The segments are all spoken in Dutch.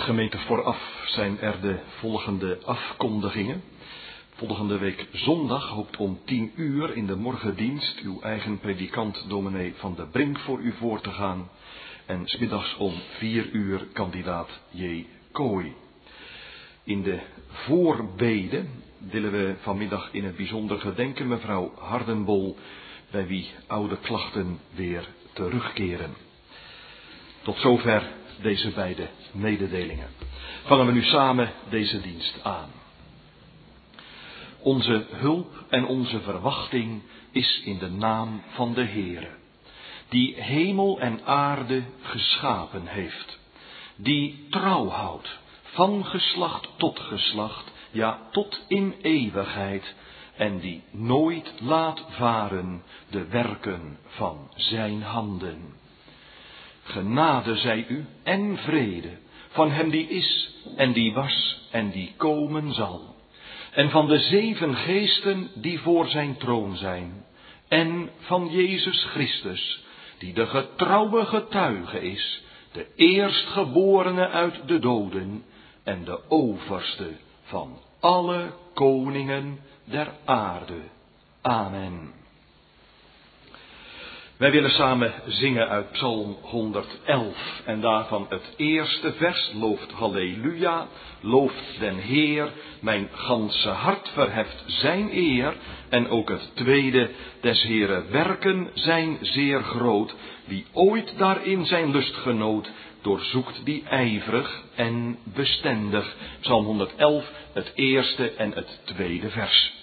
Gemeente, vooraf zijn er de volgende afkondigingen. Volgende week zondag hoopt om 10 uur in de morgendienst uw eigen predikant dominee Van der Brink voor u voor te gaan. En 's middags om 4 uur kandidaat J. Kooi. In de voorbede willen we vanmiddag in het bijzonder gedenken mevrouw Hardenbol, bij wie oude klachten weer terugkeren. Tot zover deze beide mededelingen. Vangen we nu samen deze dienst aan. Onze hulp en onze verwachting is in de naam van de Heere, die hemel en aarde geschapen heeft, die trouw houdt van geslacht tot geslacht, ja tot in eeuwigheid, en die nooit laat varen de werken van zijn handen. Genade zij u en vrede van hem die is en die was en die komen zal. En van de 7 geesten die voor zijn troon zijn. En van Jezus Christus, die de getrouwe getuige is, de eerstgeborene uit de doden en de overste van alle koningen der aarde. Amen. Wij willen samen zingen uit Psalm 111 en daarvan het eerste vers looft Halleluja, looft den Heer, mijn ganse hart verheft zijn eer. En ook het tweede, des Heeren werken zijn zeer groot, wie ooit daarin zijn lust genoot, doorzoekt die ijverig en bestendig. Psalm 111, het eerste en het tweede vers.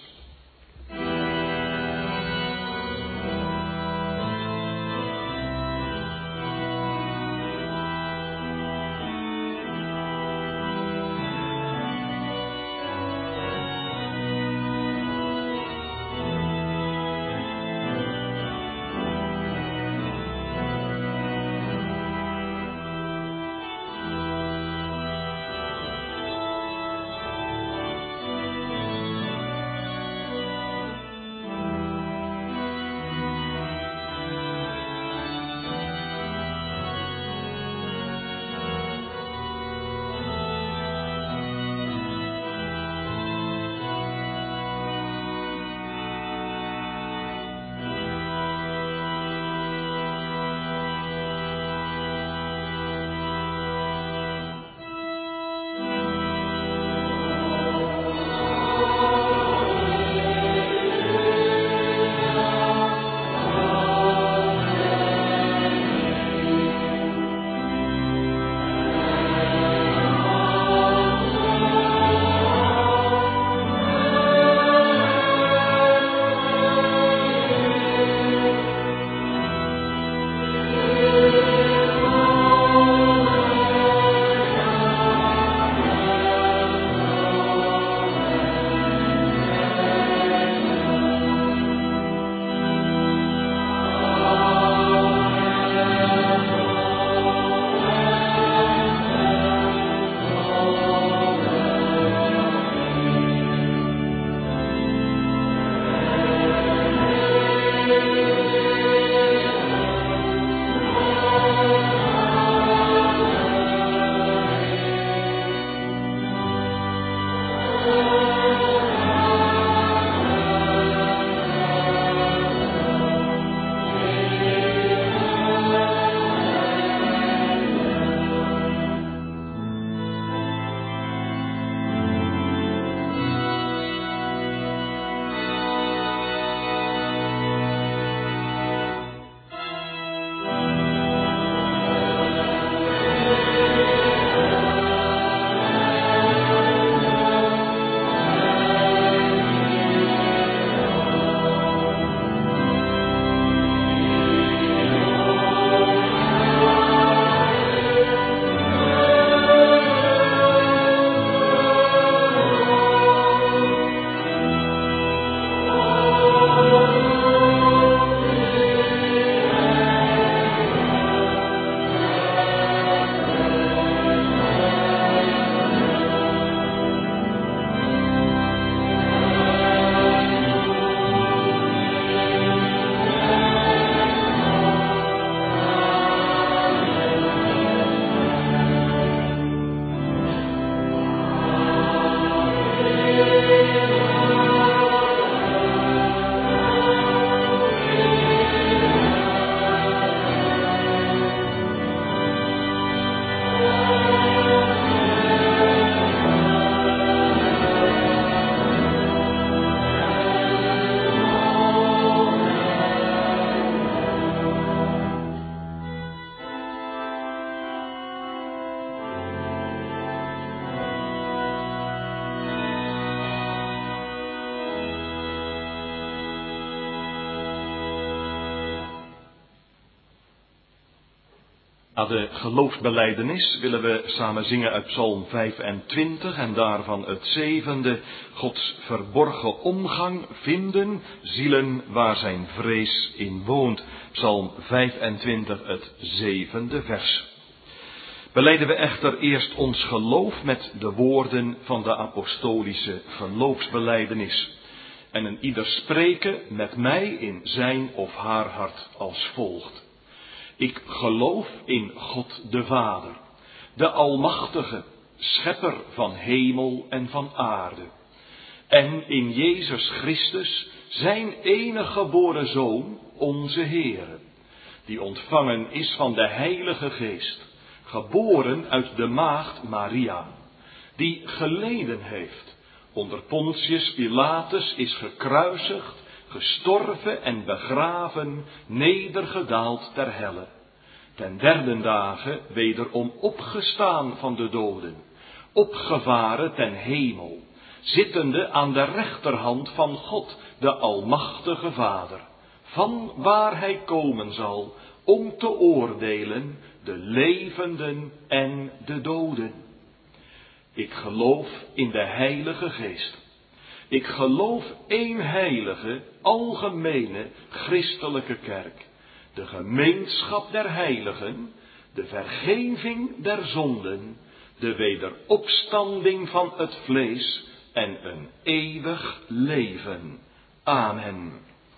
Aan de geloofsbelijdenis willen we samen zingen uit Psalm 25 en daarvan het 7e, Gods verborgen omgang vinden, zielen waar zijn vrees in woont. Psalm 25, het 7e vers. Belijden we echter eerst ons geloof met de woorden van de apostolische geloofsbelijdenis. En een ieder spreken met mij in zijn of haar hart als volgt. Ik geloof in God de Vader, de Almachtige, Schepper van hemel en van aarde. En in Jezus Christus, zijn enige geboren Zoon, onze Heere, die ontvangen is van de Heilige Geest, geboren uit de maagd Maria, die geleden heeft, onder Pontius Pilatus is gekruisigd, gestorven en begraven, nedergedaald ter helle. Ten derde dagen wederom opgestaan van de doden, opgevaren ten hemel, zittende aan de rechterhand van God, de Almachtige Vader, van waar hij komen zal om te oordelen de levenden en de doden. Ik geloof in de Heilige Geest. Ik geloof één heilige, algemene, christelijke kerk, de gemeenschap der heiligen, de vergeving der zonden, de wederopstanding van het vlees en een eeuwig leven. Amen.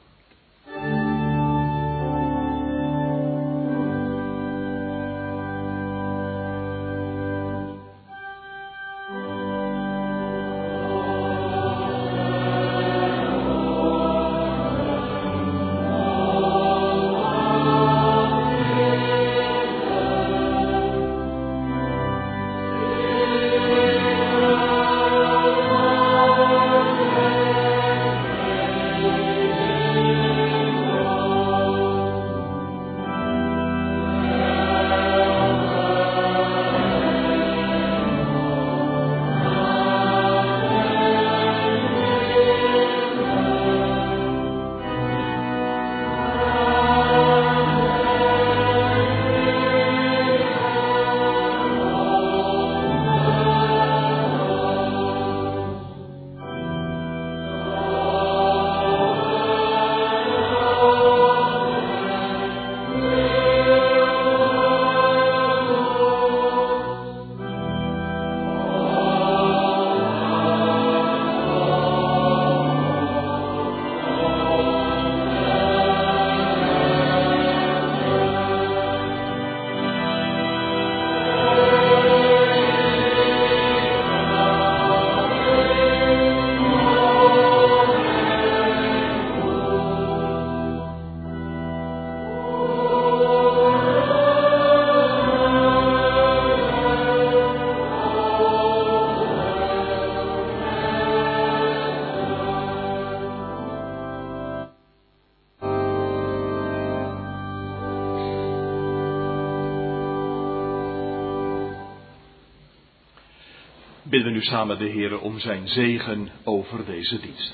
Bidden we nu samen de Heere om zijn zegen over deze dienst.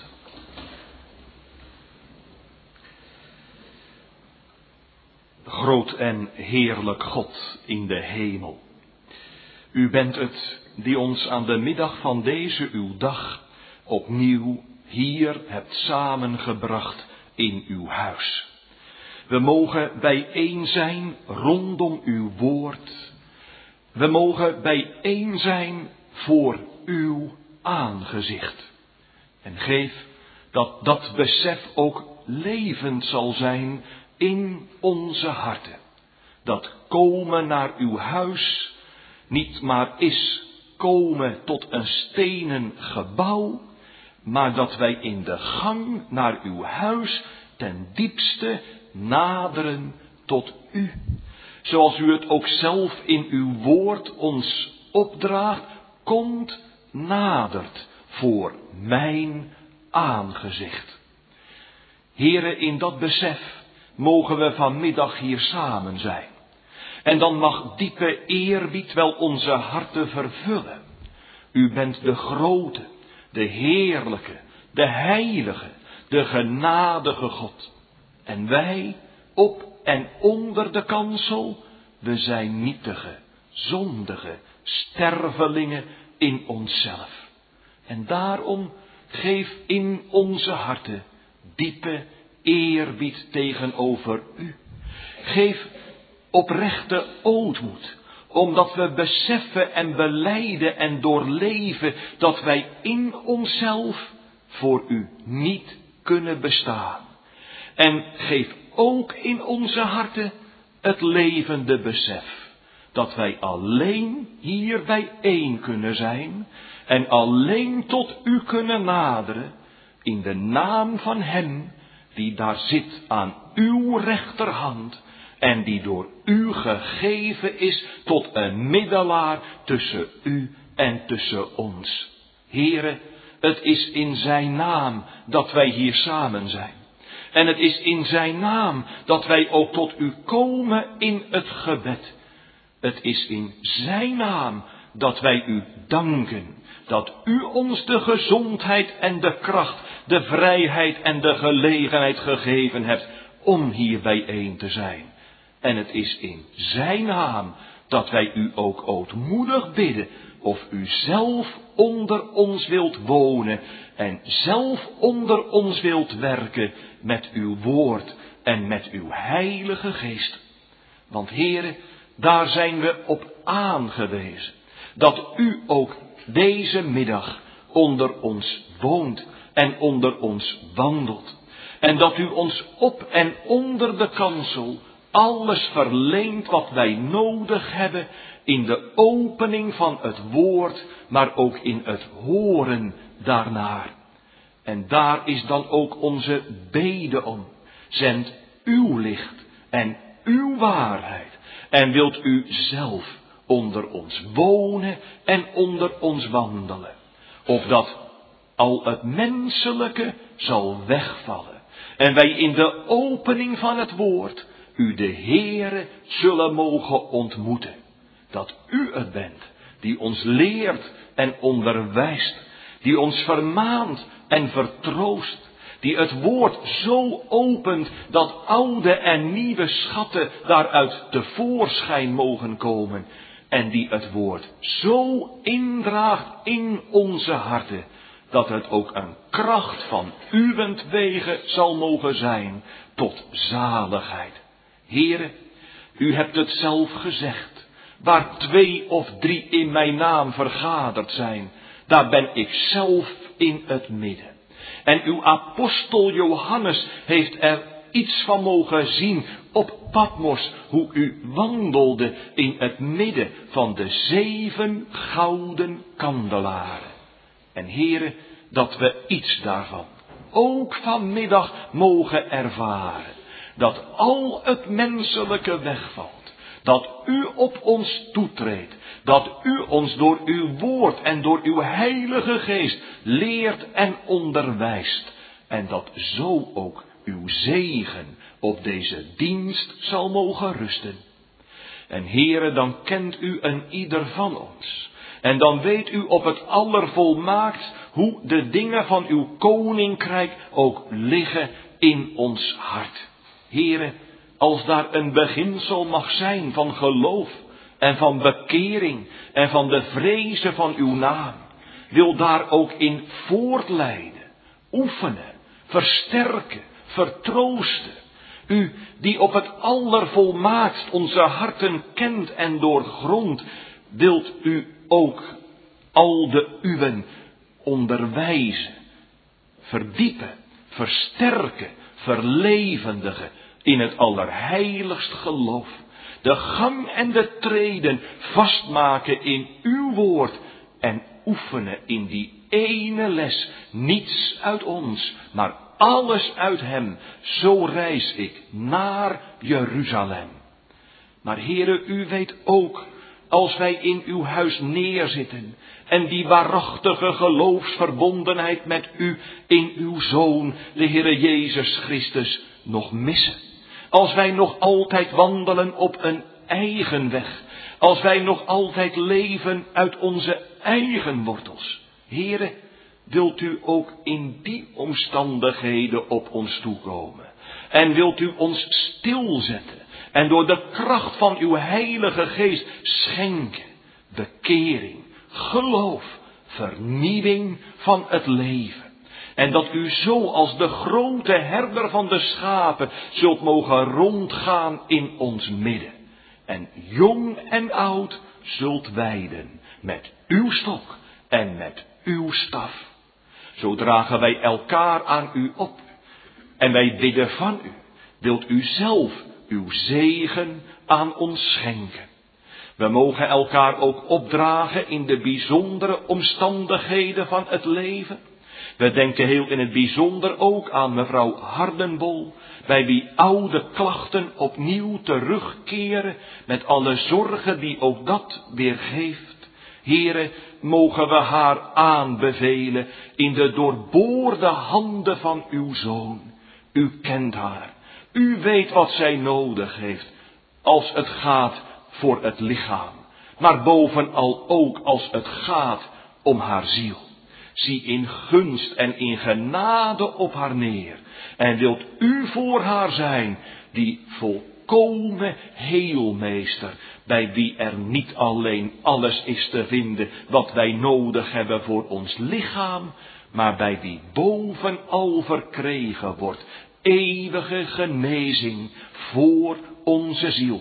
Groot en heerlijk God in de hemel. U bent het die ons aan de middag van deze uw dag opnieuw hier hebt samengebracht in uw huis. We mogen bijeen zijn rondom uw woord. We mogen bijeen zijn voor uw aangezicht. En geef dat dat besef ook levend zal zijn in onze harten. Dat komen naar uw huis niet maar is komen tot een stenen gebouw, maar dat wij in de gang naar uw huis ten diepste naderen tot u. Zoals u het ook zelf in uw woord ons opdraagt, komt nadert voor mijn aangezicht. Here, in dat besef mogen we vanmiddag hier samen zijn. En dan mag diepe eerbied wel onze harten vervullen. U bent de grote, de heerlijke, de heilige, de genadige God. En wij, op en onder de kansel, we zijn nietige, zondige, stervelingen in onszelf. En daarom geef in onze harten diepe eerbied tegenover u. Geef oprechte ootmoed, omdat we beseffen en belijden en doorleven dat wij in onszelf voor u niet kunnen bestaan. En geef ook in onze harten het levende besef dat wij alleen hier bijeen kunnen zijn en alleen tot u kunnen naderen in de naam van hem die daar zit aan uw rechterhand en die door u gegeven is tot een middelaar tussen u en tussen ons. Heere, het is in zijn naam dat wij hier samen zijn. En het is in zijn naam dat wij ook tot u komen in het gebed. Het is in zijn naam dat wij u danken, dat u ons de gezondheid en de kracht, de vrijheid en de gelegenheid gegeven hebt om hier bijeen te zijn. En het is in zijn naam dat wij u ook ootmoedig bidden of u zelf onder ons wilt wonen en zelf onder ons wilt werken met uw woord en met uw heilige geest. Want Heere, daar zijn we op aangewezen, dat u ook deze middag onder ons woont en onder ons wandelt. En dat u ons op en onder de kansel alles verleent wat wij nodig hebben in de opening van het woord, maar ook in het horen daarnaar. En daar is dan ook onze bede om. Zend uw licht en uw waarheid. En wilt u zelf onder ons wonen en onder ons wandelen. Opdat al het menselijke zal wegvallen. En wij in de opening van het woord u de Heere zullen mogen ontmoeten. Dat u het bent die ons leert en onderwijst. Die ons vermaant en vertroost. Die het woord zo opent dat oude en nieuwe schatten daaruit tevoorschijn mogen komen. En die het woord zo indraagt in onze harten, dat het ook een kracht van uwentwege zal mogen zijn tot zaligheid. Heere, u hebt het zelf gezegd, waar 2 of 3 in mijn naam vergaderd zijn, daar ben ik zelf in het midden. En uw apostel Johannes heeft er iets van mogen zien op Patmos, hoe u wandelde in het midden van de 7 gouden kandelaren. En Heere, dat we iets daarvan ook vanmiddag mogen ervaren. Dat al het menselijke wegvalt. Dat u op ons toetreedt. Dat u ons door uw woord en door uw heilige geest leert en onderwijst. En dat zo ook uw zegen op deze dienst zal mogen rusten. En Heere, dan kent u een ieder van ons. En dan weet u op het allervolmaakst hoe de dingen van uw koninkrijk ook liggen in ons hart. Heere, als daar een beginsel mag zijn van geloof en van bekering en van de vrezen van uw naam, wil daar ook in voortleiden, oefenen, versterken, vertroosten. U die op het allervolmaakst onze harten kent en doorgrondt, wilt u ook al de uwen onderwijzen, verdiepen, versterken, verlevendigen in het allerheiligst geloof. De gang en de treden vastmaken in uw woord en oefenen in die ene les. Niets uit ons, maar alles uit hem. Zo reis ik naar Jeruzalem. Maar Heere, u weet ook, als wij in uw huis neerzitten en die waarachtige geloofsverbondenheid met u in uw Zoon, de Heere Jezus Christus, nog missen. Als wij nog altijd wandelen op een eigen weg. Als wij nog altijd leven uit onze eigen wortels. Heere, wilt u ook in die omstandigheden op ons toekomen. En wilt u ons stilzetten. en door de kracht van uw Heilige Geest schenken bekering, geloof, vernieuwing van het leven. En dat u zo als de grote herder van de schapen zult mogen rondgaan in ons midden. En jong en oud zult weiden met uw stok en met uw staf. Zo dragen wij elkaar aan u op. En wij bidden van u, wilt u zelf uw zegen aan ons schenken. We mogen elkaar ook opdragen in de bijzondere omstandigheden van het leven. We denken heel in het bijzonder ook aan mevrouw Hardenbol, bij wie oude klachten opnieuw terugkeren, met alle zorgen die ook dat weer geeft. Here, mogen we haar aanbevelen in de doorboorde handen van uw Zoon. U kent haar. U weet wat zij nodig heeft, als het gaat voor het lichaam, maar bovenal ook als het gaat om haar ziel. Zie in gunst en in genade op haar neer en wilt u voor haar zijn, die volkomen heelmeester, bij wie er niet alleen alles is te vinden wat wij nodig hebben voor ons lichaam, maar bij wie bovenal verkregen wordt eeuwige genezing voor onze ziel,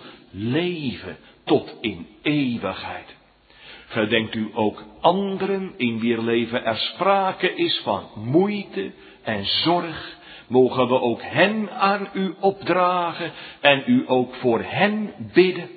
leven tot in eeuwigheid. Gedenkt u ook anderen in wier leven er sprake is van moeite en zorg, mogen we ook hen aan u opdragen en u ook voor hen bidden.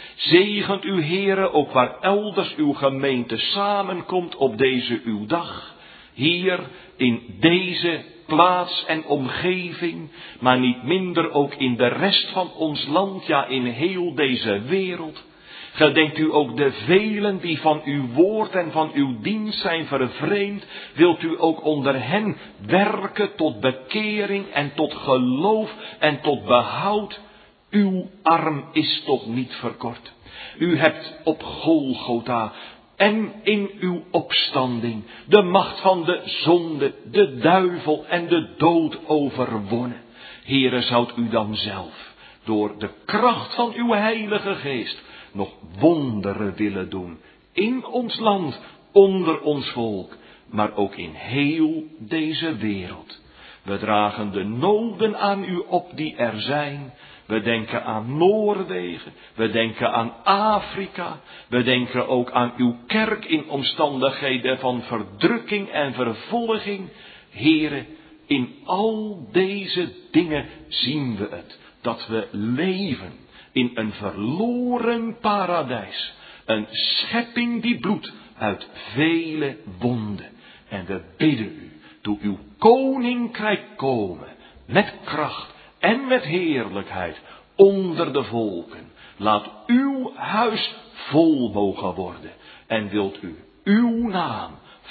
Zegent u, Heere, ook waar elders uw gemeente samenkomt op deze uw dag, hier in deze plaats en omgeving, maar niet minder ook in de rest van ons land, ja in heel deze wereld. Gedenkt u ook de velen die van uw woord en van uw dienst zijn vervreemd, wilt u ook onder hen werken tot bekering en tot geloof en tot behoud. Uw arm is toch niet verkort. U hebt op Golgotha en in uw opstanding de macht van de zonde, de duivel en de dood overwonnen. Heere, zoudt u dan zelf door de kracht van uw Heilige Geest nog wonderen willen doen in ons land, onder ons volk, maar ook in heel deze wereld. We dragen de noden aan u op die er zijn. We denken aan Noorwegen, we denken aan Afrika, we denken ook aan uw kerk in omstandigheden van verdrukking en vervolging. Heere, in al deze dingen zien we het, dat we leven in een verloren paradijs, een schepping die bloedt uit vele wonden. En we bidden u, doe uw koninkrijk komen met kracht en met heerlijkheid onder de volken. Laat uw huis vol mogen worden en wilt u uw naam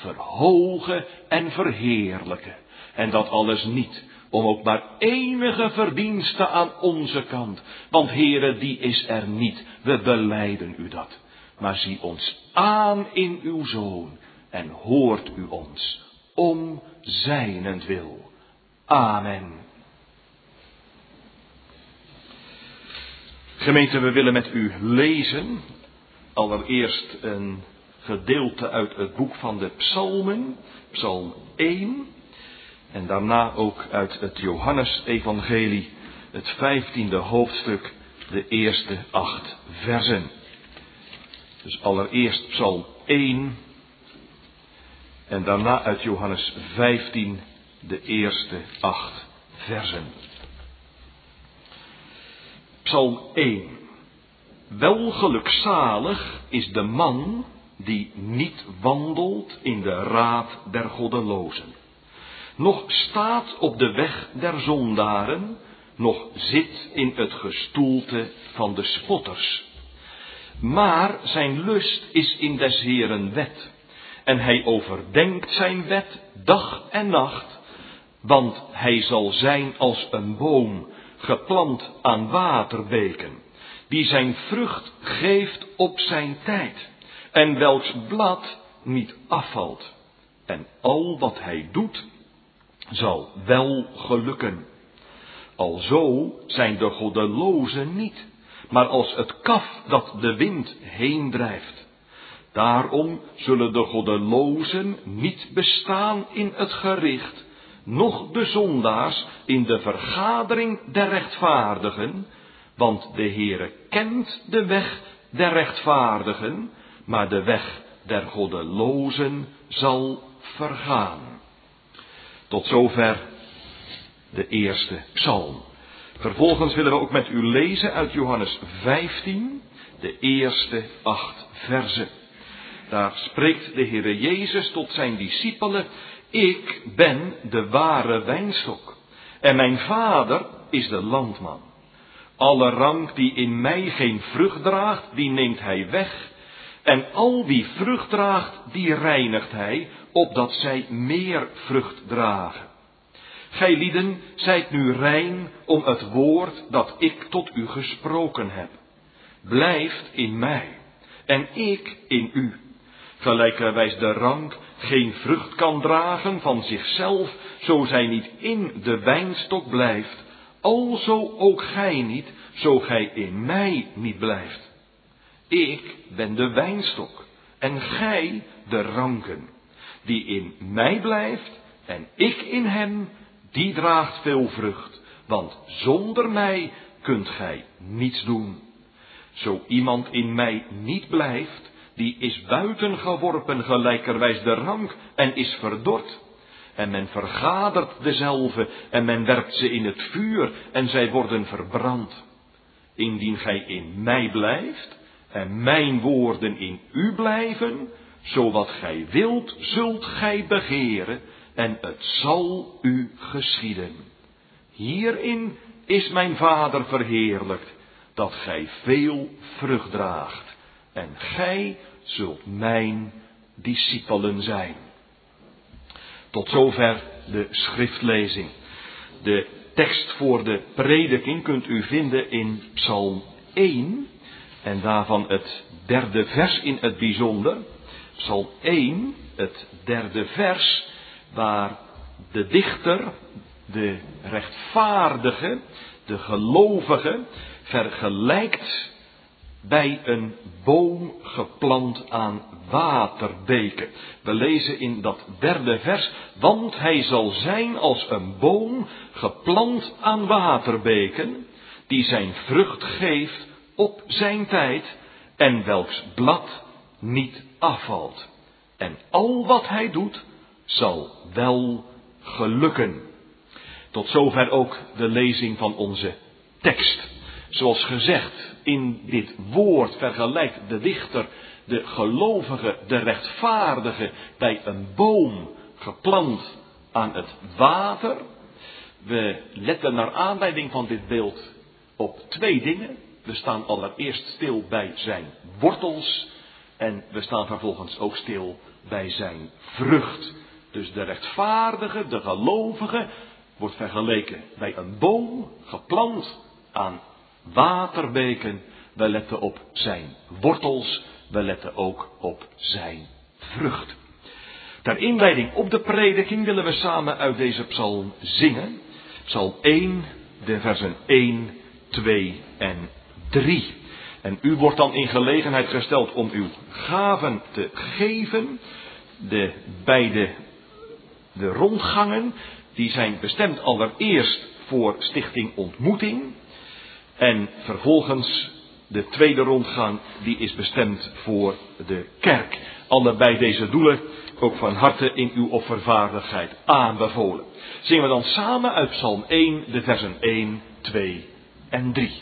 verhogen en verheerlijken. En dat alles niet om ook maar enige verdienste aan onze kant. Want Heere, die is er niet. We belijden u dat. Maar zie ons aan in uw Zoon en hoort u ons om zijnentwil. Amen. Gemeente, we willen met u lezen. Allereerst een gedeelte uit het boek van de Psalmen, Psalm 1. En daarna ook uit het Johannesevangelie, het 15e hoofdstuk, de eerste 8 versen. Dus allereerst Psalm 1 en daarna uit Johannes 15, de eerste 8 versen. Psalm 1. Welgelukzalig is de man die niet wandelt in de raad der goddelozen, noch staat op de weg der zondaren, noch zit in het gestoelte van de spotters. Maar zijn lust is in des Heeren wet, en hij overdenkt zijn wet dag en nacht, want hij zal zijn als een boom, geplant aan waterbeken, die zijn vrucht geeft op zijn tijd, en welks blad niet afvalt. En al wat hij doet, zal wel gelukken. Alzo zijn de goddelozen niet, maar als het kaf dat de wind heen drijft. Daarom zullen de goddelozen niet bestaan in het gericht, noch de zondaars in de vergadering der rechtvaardigen, want de Heere kent de weg der rechtvaardigen, maar de weg der goddelozen zal vergaan. Tot zover de eerste psalm. Vervolgens willen we ook met u lezen uit Johannes 15, de eerste 8 verzen. Daar spreekt de Heere Jezus tot zijn discipelen: ik ben de ware wijnstok en mijn Vader is de landman. Alle rank die in mij geen vrucht draagt, die neemt hij weg. En al wie vrucht draagt, die reinigt hij, opdat zij meer vrucht dragen. Gij lieden, zijt nu rein om het woord dat ik tot u gesproken heb. Blijft in mij en ik in u. Gelijkerwijs de rank geen vrucht kan dragen van zichzelf, zo zij niet in de wijnstok blijft, alzo ook gij niet, zo gij in mij niet blijft. Ik ben de wijnstok en gij de ranken. Die in mij blijft en ik in hem, die draagt veel vrucht, want zonder mij kunt gij niets doen. Zo iemand in mij niet blijft, die is buiten geworpen gelijkerwijs de rank en is verdord. En men vergadert dezelve en men werpt ze in het vuur en zij worden verbrand. Indien gij in mij blijft en mijn woorden in u blijven, zo wat gij wilt, zult gij begeren en het zal u geschieden. Hierin is mijn Vader verheerlijkt, dat gij veel vrucht draagt en gij zult mijn discipelen zijn. Tot zover de schriftlezing. De tekst voor de prediking kunt u vinden in Psalm 1 en daarvan het 3e vers in het bijzonder. Psalm 1, het 3e vers, waar de dichter, de rechtvaardige, de gelovige, vergelijkt bij een boom geplant aan waterbeken. We lezen in dat 3e vers: want hij zal zijn als een boom geplant aan waterbeken, die zijn vrucht geeft op zijn tijd en welks blad niet afvalt. En al wat hij doet, zal wel gelukken. Tot zover ook de lezing van onze tekst. Zoals gezegd, in dit woord vergelijkt de dichter de gelovige, de rechtvaardige, bij een boom geplant aan het water. We letten naar aanleiding van dit beeld op 2 dingen. We staan allereerst stil bij zijn wortels en we staan vervolgens ook stil bij zijn vrucht. Dus de rechtvaardige, de gelovige, wordt vergeleken bij een boom geplant aan waterbeken. We letten op zijn wortels, we letten ook op zijn vrucht. Ter inleiding op de prediking willen we samen uit deze psalm zingen. Psalm 1, de versen 1, 2 en 3. En u wordt dan in gelegenheid gesteld om uw gaven te geven. De rondgangen, die zijn bestemd allereerst voor Stichting Ontmoeting. En vervolgens de tweede rondgang, die is bestemd voor de kerk. Allebei deze doelen ook van harte in uw offervaardigheid aanbevolen. Zingen we dan samen uit Psalm 1, de versen 1, 2 en 3.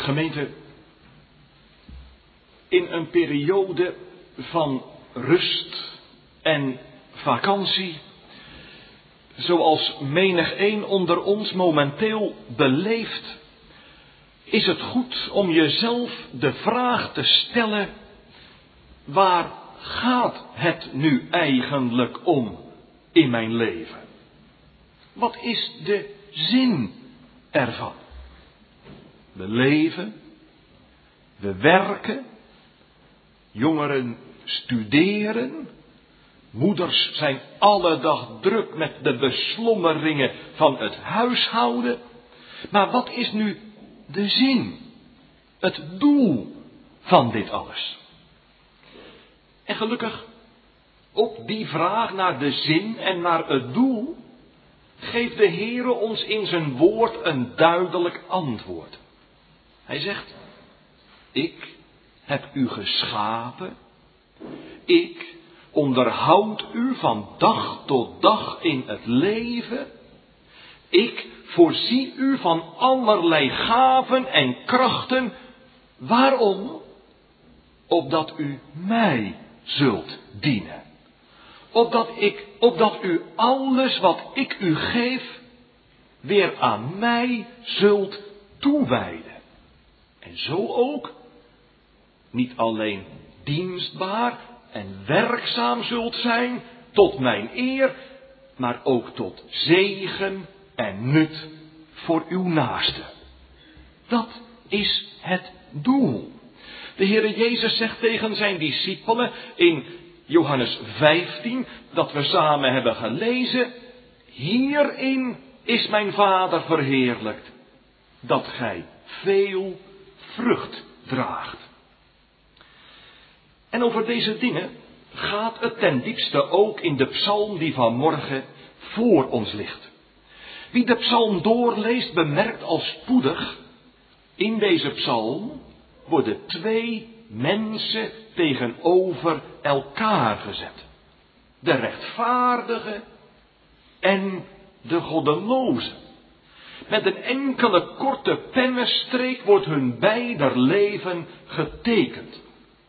Gemeente, in een periode van rust en vakantie, zoals menigeen onder ons momenteel beleeft, is het goed om jezelf de vraag te stellen: waar gaat het nu eigenlijk om in mijn leven? Wat is de zin ervan? We leven, we werken, jongeren studeren, moeders zijn alle dag druk met de beslommeringen van het huishouden. Maar wat is nu de zin, het doel van dit alles? En gelukkig, op die vraag naar de zin en naar het doel, geeft de Heere ons in zijn woord een duidelijk antwoord. Hij zegt: ik heb u geschapen, ik onderhoud u van dag tot dag in het leven, ik voorzie u van allerlei gaven en krachten. Waarom? Opdat u mij zult dienen. Opdat u alles wat ik u geef weer aan mij zult toewijden. En zo ook niet alleen dienstbaar en werkzaam zult zijn tot mijn eer, maar ook tot zegen en nut voor uw naaste. Dat is het doel. De Heere Jezus zegt tegen zijn discipelen in Johannes 15, dat we samen hebben gelezen: hierin is mijn Vader verheerlijkt, dat gij veel vrucht draagt. En over deze dingen gaat het ten diepste ook in de psalm die vanmorgen voor ons ligt. Wie de psalm doorleest, bemerkt al spoedig: in deze psalm worden twee mensen tegenover elkaar gezet. De rechtvaardige en de goddeloze. Met een enkele korte pennenstreek wordt hun beider leven getekend.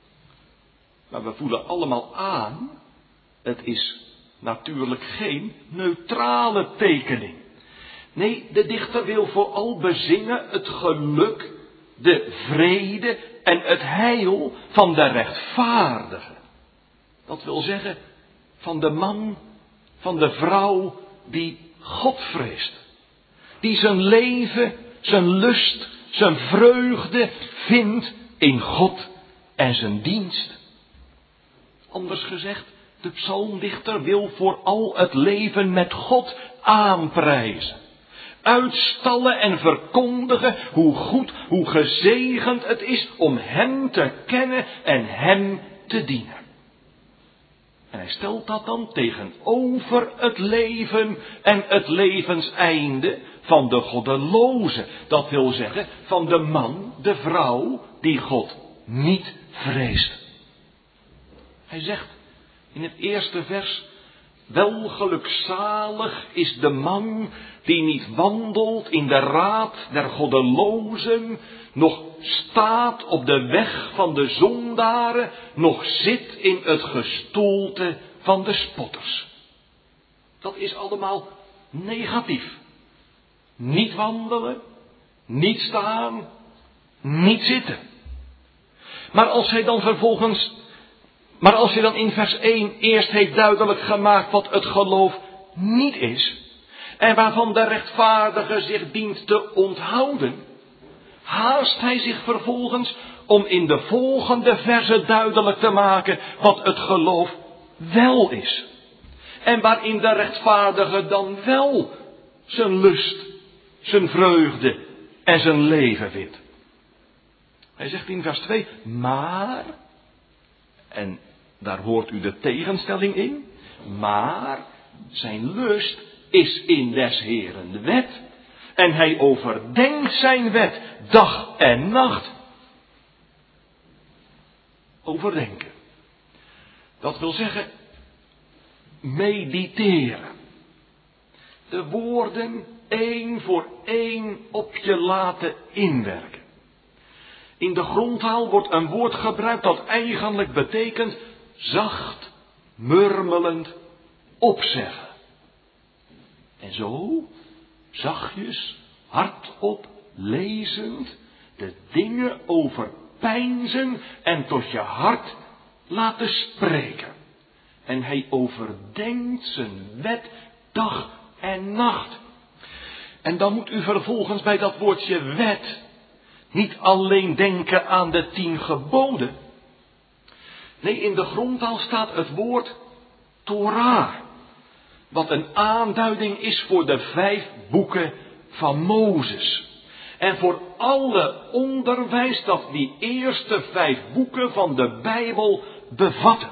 Maar we voelen allemaal aan, het is natuurlijk geen neutrale tekening. Nee, de dichter wil vooral bezingen het geluk, de vrede en het heil van de rechtvaardige. Dat wil zeggen, van de man, van de vrouw die God vreest. Die zijn leven, zijn lust, zijn vreugde vindt in God en zijn dienst. Anders gezegd, de psalmdichter wil vooral het leven met God aanprijzen. Uitstallen en verkondigen hoe goed, hoe gezegend het is om hem te kennen en hem te dienen. En hij stelt dat dan tegenover het leven en het levenseinde van de goddeloze. Dat wil zeggen, van de man, de vrouw, die God niet vreest. Hij zegt in het eerste vers: wel gelukzalig is de man die niet wandelt in de raad der goddelozen, noch staat op de weg van de zondaren, noch zit in het gestoelte van de spotters. Dat is allemaal negatief. Niet wandelen, niet staan, niet zitten. Maar als hij dan in vers 1 eerst heeft duidelijk gemaakt wat het geloof niet is, en waarvan de rechtvaardige zich dient te onthouden, haast hij zich vervolgens om in de volgende verse duidelijk te maken wat het geloof wel is. En waarin de rechtvaardige dan wel zijn lust, zijn vreugde en zijn leven vindt. Hij zegt in vers 2, maar, en daar hoort u de tegenstelling in, maar zijn lust is in des Heeren de wet. En hij overdenkt zijn wet dag en nacht. Overdenken. Dat wil zeggen, mediteren. De woorden één voor één op je laten inwerken. In de grondtaal wordt een woord gebruikt dat eigenlijk betekent zacht, murmelend, opzeggen. En zo, zachtjes, hardop, lezend, de dingen overpeinzen en tot je hart laten spreken. En hij overdenkt zijn wet dag en nacht. En dan moet u vervolgens bij dat woordje wet niet alleen denken aan de 10 geboden. Nee, in de grondtaal staat het woord Torah. Wat een aanduiding is voor de 5 boeken van Mozes. En voor alle onderwijs dat die eerste 5 boeken van de Bijbel bevatten.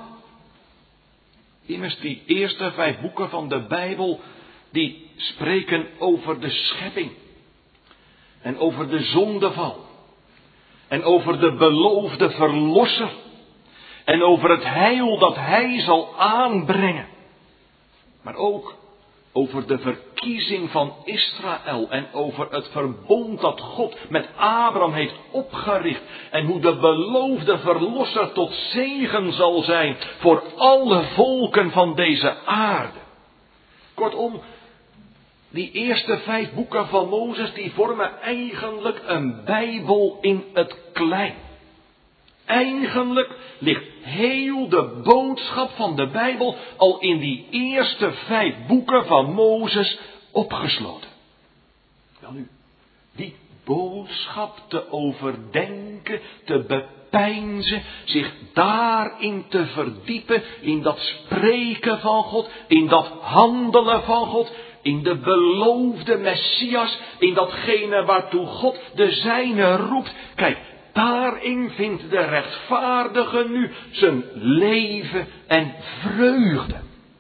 Immers die eerste 5 boeken van de Bijbel, die spreken over de schepping. En over de zondeval. En over de beloofde verlosser. En over het heil dat hij zal aanbrengen. Maar ook over de verkiezing van Israël. En over het verbond dat God met Abraham heeft opgericht. En hoe de beloofde verlosser tot zegen zal zijn voor alle volken van deze aarde. Kortom, die eerste 5 boeken van Mozes, die vormen eigenlijk een Bijbel in het klein. Eigenlijk ligt heel de boodschap van de Bijbel al in die eerste 5 boeken van Mozes opgesloten. Welnu, die boodschap te overdenken, te bepeinzen, zich daarin te verdiepen, in dat spreken van God, in dat handelen van God, in de beloofde Messias, in datgene waartoe God de zijne roept. Kijk, daarin vindt de rechtvaardige nu zijn leven en vreugde.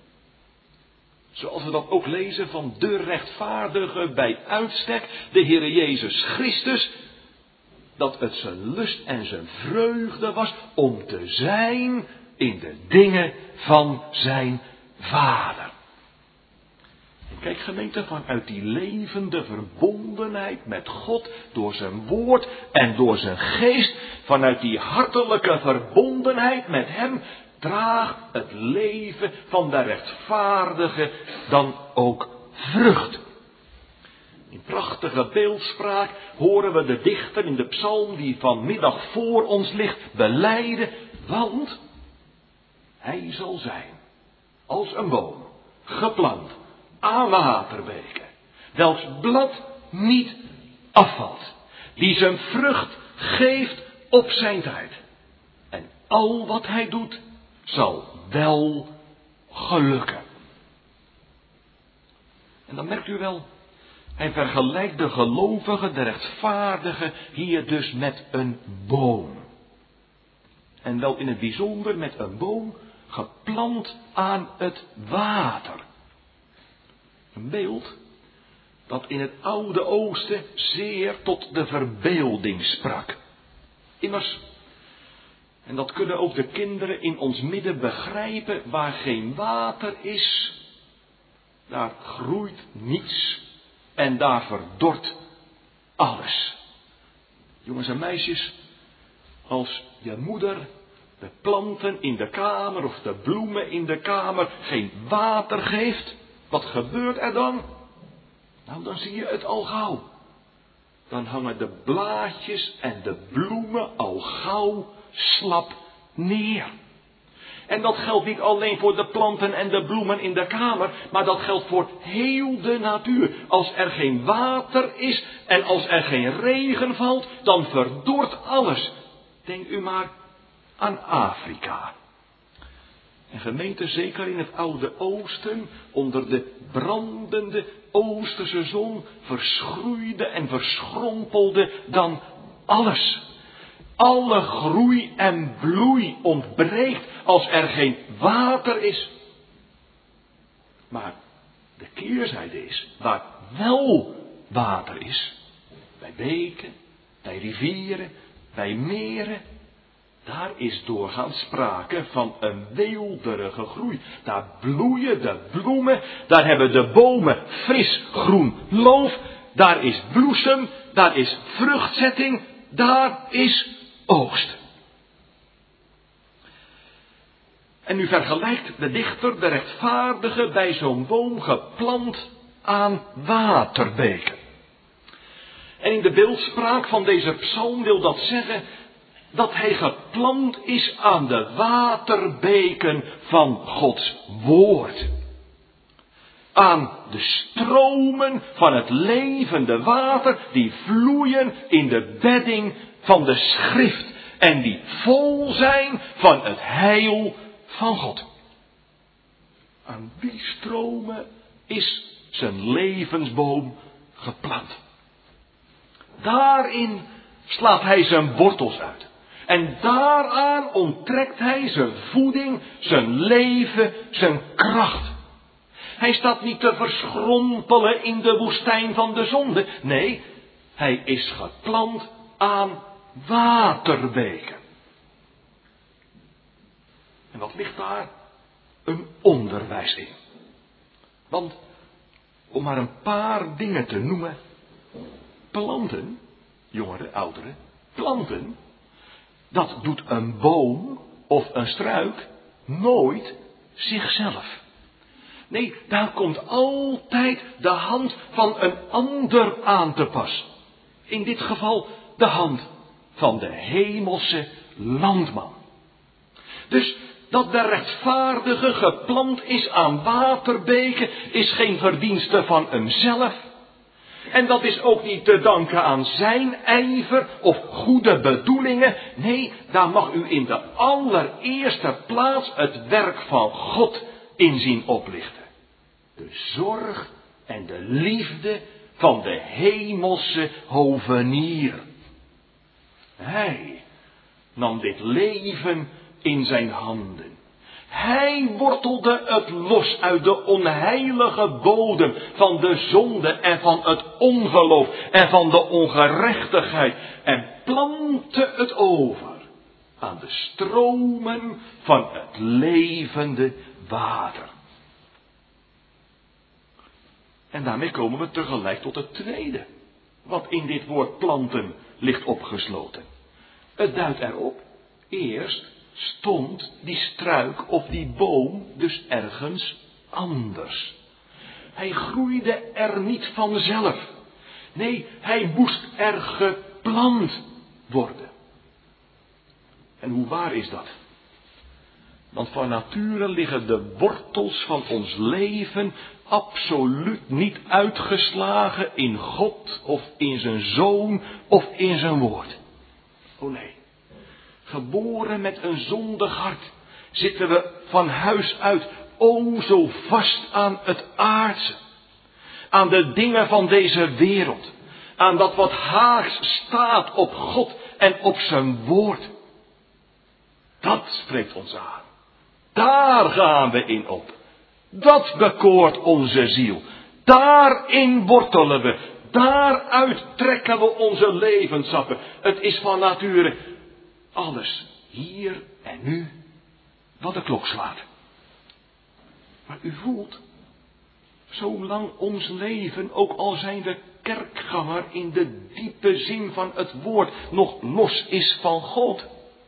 Zoals we dat ook lezen van de rechtvaardige bij uitstek, de Heere Jezus Christus, dat het zijn lust en zijn vreugde was om te zijn in de dingen van zijn Vader. Kijk gemeente, vanuit die levende verbondenheid met God, door zijn woord en door zijn geest, vanuit die hartelijke verbondenheid met hem, draagt het leven van de rechtvaardige dan ook vrucht. In prachtige beeldspraak horen we de dichter in de psalm die vanmiddag voor ons ligt belijden, want hij zal zijn als een boom, geplant aan waterbeken, welks blad niet afvalt, die zijn vrucht geeft op zijn tijd. En al wat hij doet, zal wel gelukken. En dan merkt u wel, hij vergelijkt de gelovige, de rechtvaardige, hier dus met een boom. En wel in het bijzonder met een boom geplant aan het water. Een beeld dat in het Oude Oosten zeer tot de verbeelding sprak. Immers, en dat kunnen ook de kinderen in ons midden begrijpen, waar geen water is, daar groeit niets en daar verdort alles. Jongens en meisjes, als je moeder de planten in de kamer of de bloemen in de kamer geen water geeft, wat gebeurt er dan? Nou, dan zie je het al gauw. Dan hangen de blaadjes en de bloemen al gauw slap neer. En dat geldt niet alleen voor de planten en de bloemen in de kamer, maar dat geldt voor heel de natuur. Als er geen water is en als er geen regen valt, dan verdort alles. Denk u maar aan Afrika. En gemeente, zeker in het Oude Oosten, onder de brandende Oosterse zon, verschroeide en verschrompelde dan alles. Alle groei en bloei ontbreekt als er geen water is. Maar de keerzijde is, waar wel water is, bij beken, bij rivieren, bij meren, daar is doorgaans sprake van een weelderige groei. Daar bloeien de bloemen, daar hebben de bomen fris groen loof, daar is bloesem, daar is vruchtzetting, daar is oogst. En nu vergelijkt de dichter de rechtvaardige bij zo'n boom geplant aan waterbeken. En in de beeldspraak van deze psalm wil dat zeggen dat hij geplant is aan de waterbeken van Gods woord. Aan de stromen van het levende water die vloeien in de bedding van de schrift. En die vol zijn van het heil van God. Aan die stromen is zijn levensboom geplant. Daarin slaat hij zijn wortels uit. En daaraan onttrekt hij zijn voeding, zijn leven, zijn kracht. Hij staat niet te verschrompelen in de woestijn van de zonde. Nee, hij is geplant aan waterbeken. En wat ligt daar? Een onderwijs in. Want, om maar een paar dingen te noemen. Planten, jongeren, ouderen, planten, dat doet een boom of een struik nooit zichzelf. Nee, daar komt altijd de hand van een ander aan te pas. In dit geval de hand van de hemelse landman. Dus dat de rechtvaardige geplant is aan waterbeken is geen verdienste van hemzelf. En dat is ook niet te danken aan zijn ijver of goede bedoelingen. Nee, daar mag u in de allereerste plaats het werk van God in zien oplichten. De zorg en de liefde van de hemelse hovenier. Hij nam dit leven in zijn handen. Hij wortelde het los uit de onheilige bodem van de zonde en van het ongeloof en van de ongerechtigheid en plantte het over aan de stromen van het levende water. En daarmee komen we tegelijk tot het tweede, wat in dit woord planten ligt opgesloten. Het duidt erop, eerst stond die struik of die boom dus ergens anders. Hij groeide er niet vanzelf. Nee, hij moest er geplant worden. En hoe waar is dat? Want van nature liggen de wortels van ons leven absoluut niet uitgeslagen in God of in zijn Zoon of in zijn woord. Oh nee. Geboren met een zondig hart zitten we van huis uit zo vast aan het aardse. Aan de dingen van deze wereld. Aan dat wat haaks staat op God en op zijn woord. Dat spreekt ons aan. Daar gaan we in op. Dat bekoort onze ziel. Daarin wortelen we. Daaruit trekken we onze levenssappen. Het is van nature alles hier en nu wat de klok slaat. Maar u voelt, zolang ons leven, ook al zijn we kerkganger in de diepe zin van het woord, nog los is van God.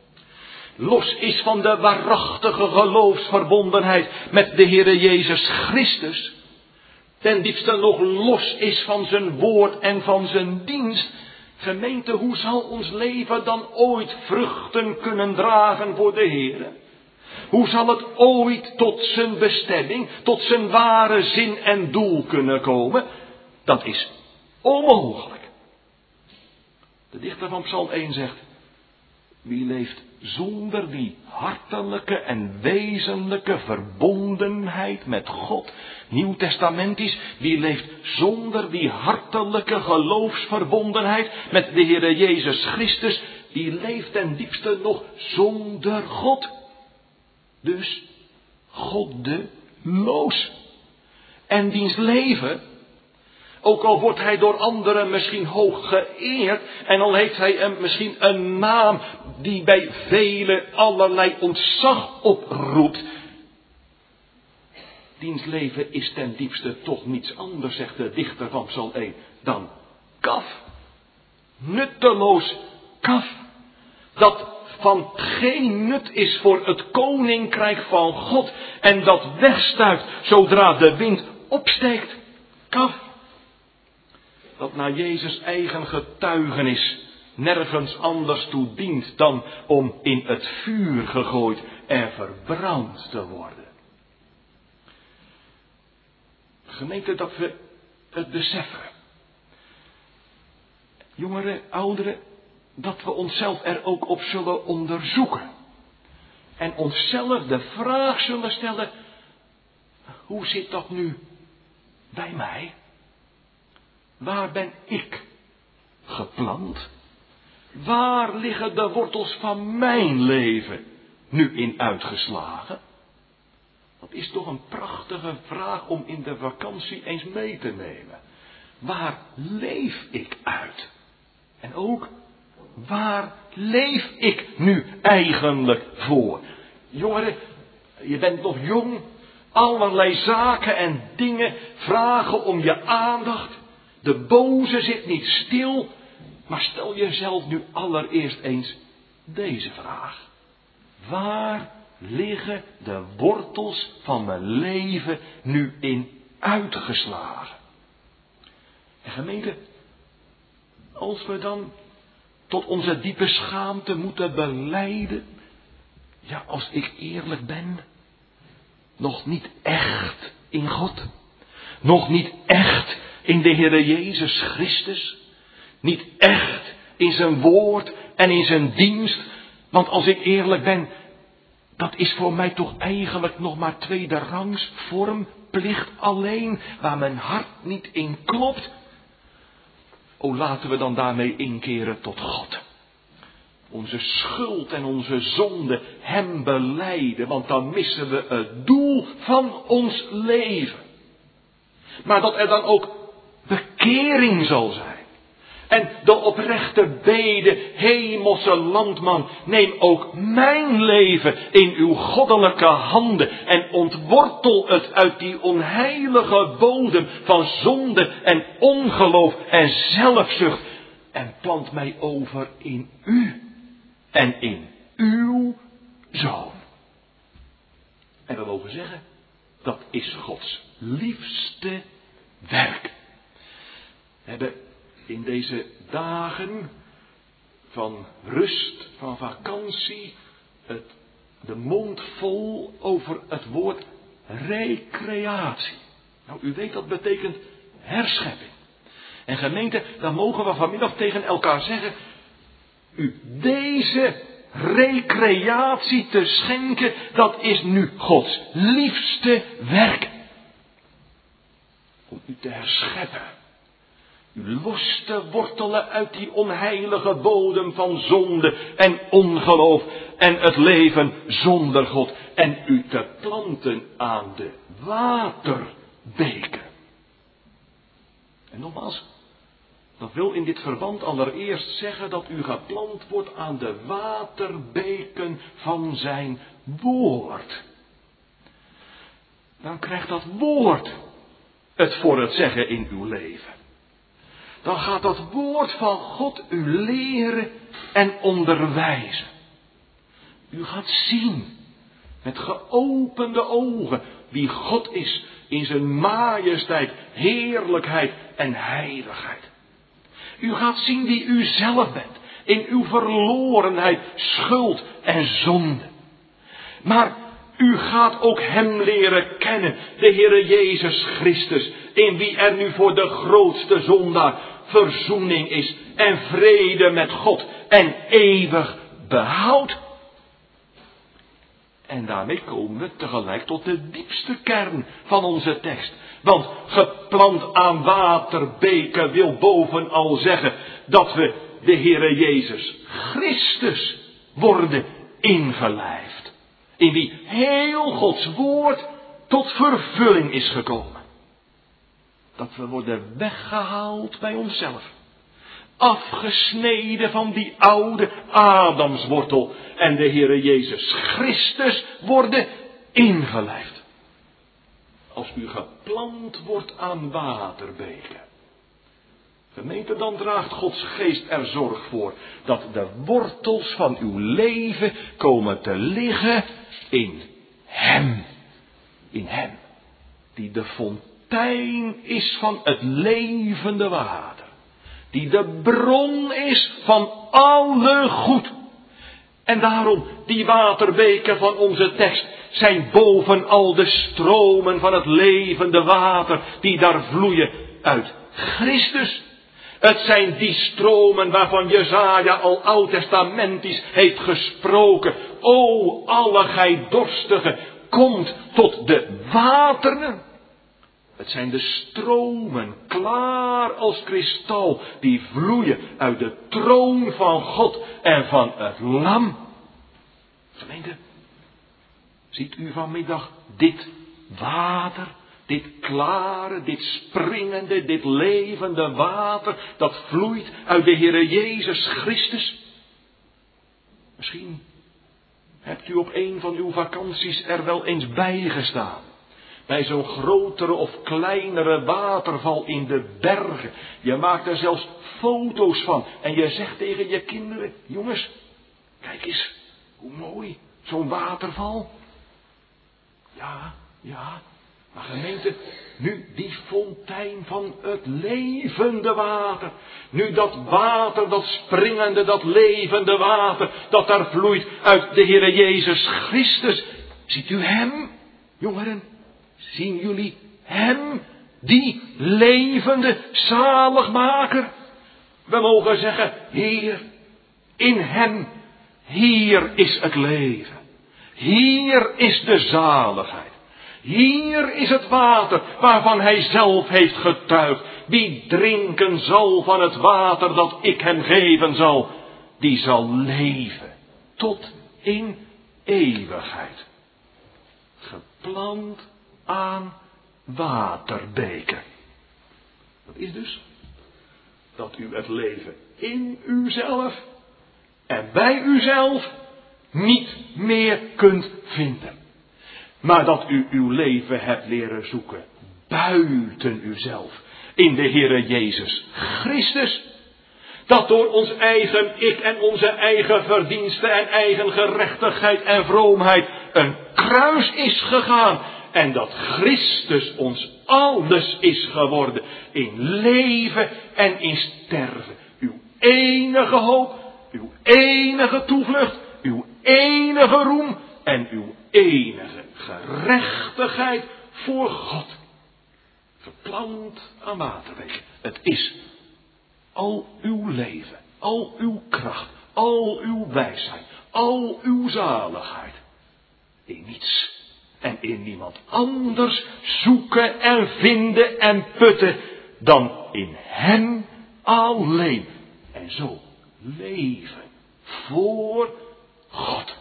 Los is van de waarachtige geloofsverbondenheid met de Heere Jezus Christus. Ten diepste nog los is van zijn woord en van zijn dienst. Gemeente, hoe zal ons leven dan ooit vruchten kunnen dragen voor de Heere? Hoe zal het ooit tot zijn bestemming, tot zijn ware zin en doel kunnen komen? Dat is onmogelijk. De dichter van Psalm 1 zegt: wie leeft zonder die hartelijke en wezenlijke verbondenheid met God? Nieuwtestamentisch, wie leeft zonder die hartelijke geloofsverbondenheid met de Heere Jezus Christus? Die leeft ten diepste nog zonder God. Dus goddeloos. En diens leven, ook al wordt hij door anderen misschien hoog geëerd en al heeft hij misschien een naam die bij velen allerlei ontzag oproept. Diens leven is ten diepste toch niets anders, zegt de dichter van Psalm 1, dan kaf. Nutteloos kaf. Dat van geen nut is voor het koninkrijk van God. En dat wegstuift zodra de wind opsteekt. Kaf. Dat naar Jezus eigen getuigenis nergens anders toe dient dan om in het vuur gegooid en verbrand te worden. Gemeente, dat we het beseffen. Jongeren, ouderen, dat we onszelf er ook op zullen onderzoeken. En onszelf de vraag zullen stellen, hoe zit dat nu bij mij? Waar ben ik geplant? Waar liggen de wortels van mijn leven nu in uitgeslagen? Dat is toch een prachtige vraag om in de vakantie eens mee te nemen. Waar leef ik uit? En ook, waar leef ik nu eigenlijk voor? Jongeren, je bent nog jong. Allerlei zaken en dingen vragen om je aandacht. De boze zit niet stil. Maar stel jezelf nu allereerst eens deze vraag. Waar liggen de wortels van mijn leven nu in uitgeslagen? En gemeente, als we dan tot onze diepe schaamte moeten belijden, ja, als ik eerlijk ben, nog niet echt in God, nog niet echt in de Heere Jezus Christus, niet echt in zijn woord en in zijn dienst, want als ik eerlijk ben, dat is voor mij toch eigenlijk nog maar tweederangs vorm, plicht alleen, waar mijn hart niet in klopt. O, laten we dan daarmee inkeren tot God. Onze schuld en onze zonde hem belijden, want dan missen we het doel van ons leven. Maar dat er dan ook bekering zal zijn. En de oprechte bede, hemelse landman, neem ook mijn leven in uw goddelijke handen en ontwortel het uit die onheilige bodem van zonde en ongeloof en zelfzucht en plant mij over in u en in uw Zoon. En we mogen zeggen, dat is Gods liefste werk. We hebben in deze dagen van rust, van vakantie, de mond vol over het woord recreatie. Nou, u weet dat betekent herschepping. En gemeente, dan mogen we vanmiddag tegen elkaar zeggen, u deze recreatie te schenken, dat is nu Gods liefste werk. Om u te herscheppen. U los te wortelen uit die onheilige bodem van zonde en ongeloof en het leven zonder God. En u te planten aan de waterbeken. En nogmaals, dat wil in dit verband allereerst zeggen dat u geplant wordt aan de waterbeken van zijn woord. Dan krijgt dat woord het voor het zeggen in uw leven. Dan gaat dat woord van God u leren en onderwijzen. U gaat zien met geopende ogen wie God is in zijn majesteit, heerlijkheid en heiligheid. U gaat zien wie u zelf bent in uw verlorenheid, schuld en zonde. Maar u gaat ook hem leren kennen, de Heere Jezus Christus, in wie er nu voor de grootste zondaar verzoening is en vrede met God en eeuwig behoud. En daarmee komen we tegelijk tot de diepste kern van onze tekst. Want geplant aan waterbeken wil bovenal zeggen dat we de Heere Jezus Christus worden ingelijfd. In wie heel Gods woord tot vervulling is gekomen. Dat we worden weggehaald bij onszelf. Afgesneden van die oude Adamswortel. En de Heere Jezus Christus worden ingelijfd. Als u geplant wordt aan waterbeken. Gemeente, dan draagt Gods geest er zorg voor dat de wortels van uw leven komen te liggen in Hem. In Hem, die de fontein is van het levende water. Die de bron is van alle goed. En daarom, die waterbeken van onze tekst zijn boven al de stromen van het levende water die daar vloeien uit Christus. Het zijn die stromen waarvan Jesaja al oud-testamentisch heeft gesproken. O, alle gij dorstigen, komt tot de wateren. Het zijn de stromen, klaar als kristal, die vloeien uit de troon van God en van het Lam. Gemeente, ziet u vanmiddag dit water, dit klare, dit springende, dit levende water, dat vloeit uit de Heere Jezus Christus? Misschien hebt u op een van uw vakanties er wel eens bij gestaan. Bij zo'n grotere of kleinere waterval in de bergen. Je maakt er zelfs foto's van. En je zegt tegen je kinderen, jongens, kijk eens, hoe mooi, zo'n waterval. Ja, maar gemeente, nu die fontein van het levende water. Nu dat water, dat springende, dat levende water, dat daar vloeit uit de Heere Jezus Christus. Ziet u Hem, jongeren? Zien jullie Hem, die levende zaligmaker? We mogen zeggen, Heer, in Hem, hier is het leven. Hier is de zaligheid. Hier is het water waarvan Hij zelf heeft getuigd. Wie drinken zal van het water dat ik hem geven zal, die zal leven tot in eeuwigheid. Geplant aan waterbeken. Dat is dus dat u het leven in uzelf en bij uzelf niet meer kunt vinden. Maar dat u uw leven hebt leren zoeken buiten uzelf. In de Heere Jezus Christus. Dat door ons eigen ik en onze eigen verdiensten en eigen gerechtigheid en vroomheid een kruis is gegaan. En dat Christus ons alles is geworden in leven en in sterven. Uw enige hoop, uw enige toevlucht, uw enige roem en uw enige gerechtigheid voor God. Geplant aan waterbeken. Het is al uw leven, al uw kracht, al uw wijsheid, al uw zaligheid. In niets en in niemand anders zoeken en vinden en putten dan in Hem alleen. En zo leven voor God.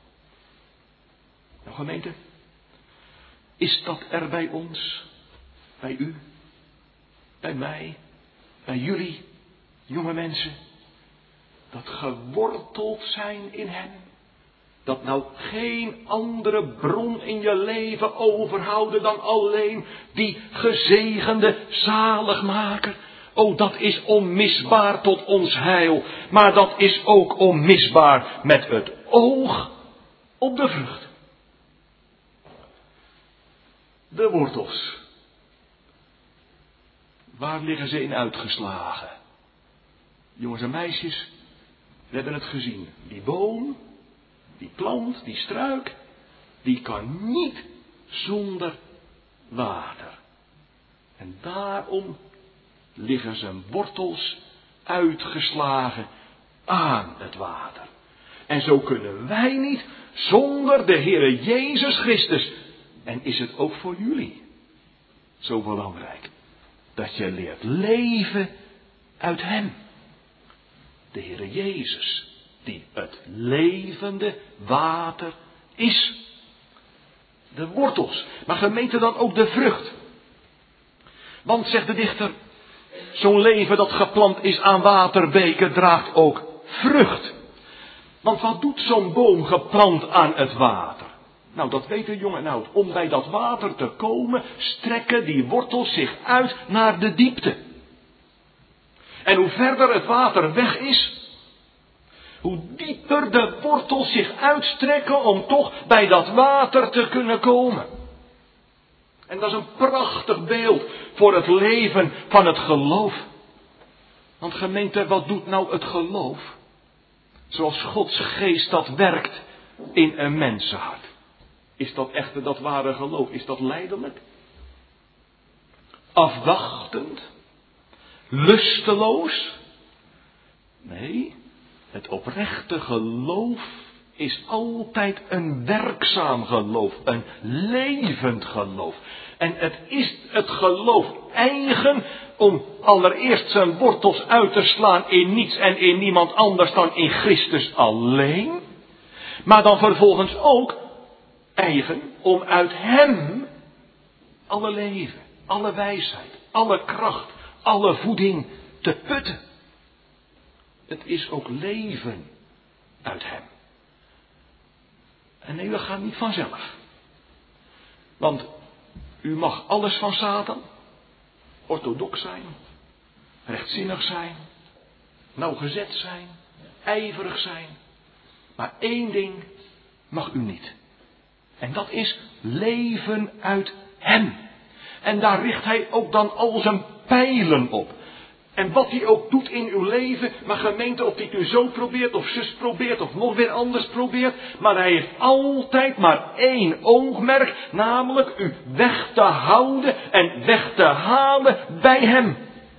Nou gemeente, is dat er bij ons, bij u, bij mij, bij jullie, jonge mensen, dat geworteld zijn in Hem? Dat nou geen andere bron in je leven overhouden dan alleen die gezegende zaligmaker. O, dat is onmisbaar tot ons heil. Maar dat is ook onmisbaar met het oog op de vrucht. De wortels. Waar liggen ze in uitgeslagen? Jongens en meisjes, we hebben het gezien. Die boom, die plant, die struik, die kan niet zonder water. En daarom liggen zijn wortels uitgeslagen aan het water. En zo kunnen wij niet zonder de Heere Jezus Christus. En is het ook voor jullie zo belangrijk dat je leert leven uit Hem. De Heere Jezus, die het levende water is. De wortels, maar gemeente dan ook de vrucht. Want, zegt de dichter, zo'n leven dat geplant is aan waterbeken draagt ook vrucht. Want wat doet zo'n boom geplant aan het water? Nou, dat weet de jong en oud. Om bij dat water te komen, strekken die wortels zich uit naar de diepte. En hoe verder het water weg is, hoe dieper de wortels zich uitstrekken om toch bij dat water te kunnen komen. En dat is een prachtig beeld voor het leven van het geloof. Want gemeente, wat doet nou het geloof? Zoals Gods geest dat werkt in een mensenhart. Is dat echter dat ware geloof? Is dat lijdelijk? Afwachtend? Lusteloos? Nee, het oprechte geloof is altijd een werkzaam geloof, een levend geloof. En het is het geloof eigen om allereerst zijn wortels uit te slaan in niets en in niemand anders dan in Christus alleen. Maar dan vervolgens ook eigen om uit hem alle leven, alle wijsheid, alle kracht, alle voeding te putten. Het is ook leven uit hem. En nee, dat gaat niet vanzelf. Want u mag alles van Satan, orthodox zijn, rechtzinnig zijn, nauwgezet zijn, ijverig zijn. Maar één ding mag u niet. En dat is leven uit hem. En daar richt hij ook dan al zijn pijlen op. En wat hij ook doet in uw leven, maar gemeente, of hij het u zo probeert, of zus probeert, of nog weer anders probeert. Maar hij heeft altijd maar één oogmerk, namelijk u weg te houden en weg te halen bij hem.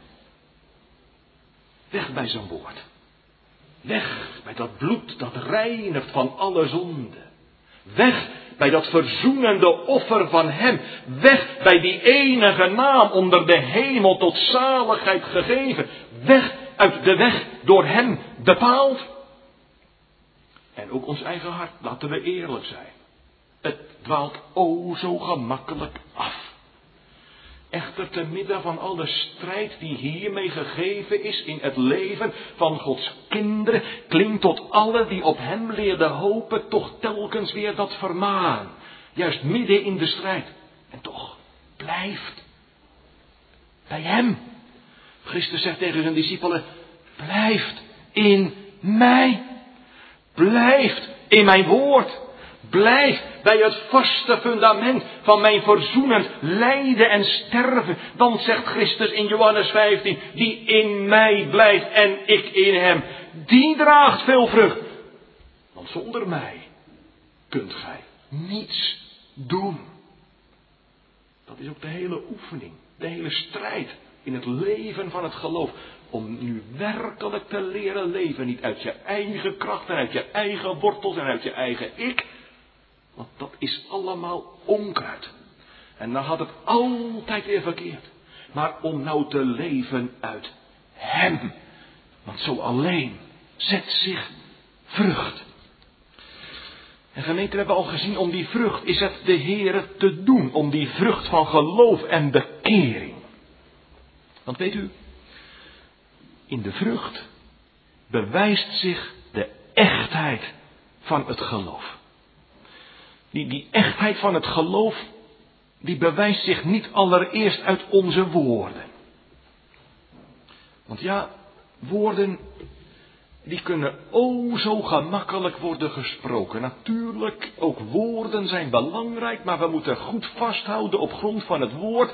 Weg bij zijn woord. Weg bij dat bloed dat reinigt van alle zonde. Weg bij dat verzoenende offer van hem. Weg bij die enige naam onder de hemel tot zaligheid gegeven. Weg uit de weg door hem bepaald. En ook ons eigen hart, laten we eerlijk zijn. Het dwaalt zo gemakkelijk af. Echter te midden van alle strijd die hiermee gegeven is in het leven van Gods kinderen, klinkt tot alle die op hem leerden hopen toch telkens weer dat vermaan. Juist midden in de strijd. En toch, blijft bij hem. Christus zegt tegen zijn discipelen, blijft in mij. Blijft in mijn woord. Blijf bij het vaste fundament van mijn verzoenend lijden en sterven. Dan zegt Christus in Johannes 15, die in mij blijft en ik in hem, die draagt veel vrucht. Want zonder mij kunt gij niets doen. Dat is ook de hele oefening, de hele strijd in het leven van het geloof. Om nu werkelijk te leren leven, niet uit je eigen kracht en uit je eigen wortels en uit je eigen ik. Want dat is allemaal onkruid. En dan had het altijd weer verkeerd. Maar om nou te leven uit hem. Want zo alleen zet zich vrucht. En gemeente, we hebben al gezien, om die vrucht is het de Heere te doen. Om die vrucht van geloof en bekering. Want weet u, in de vrucht bewijst zich de echtheid van het geloof. Die echtheid van het geloof, die bewijst zich niet allereerst uit onze woorden. Want ja, woorden, die kunnen zo gemakkelijk worden gesproken. Natuurlijk, ook woorden zijn belangrijk, maar we moeten goed vasthouden op grond van het woord.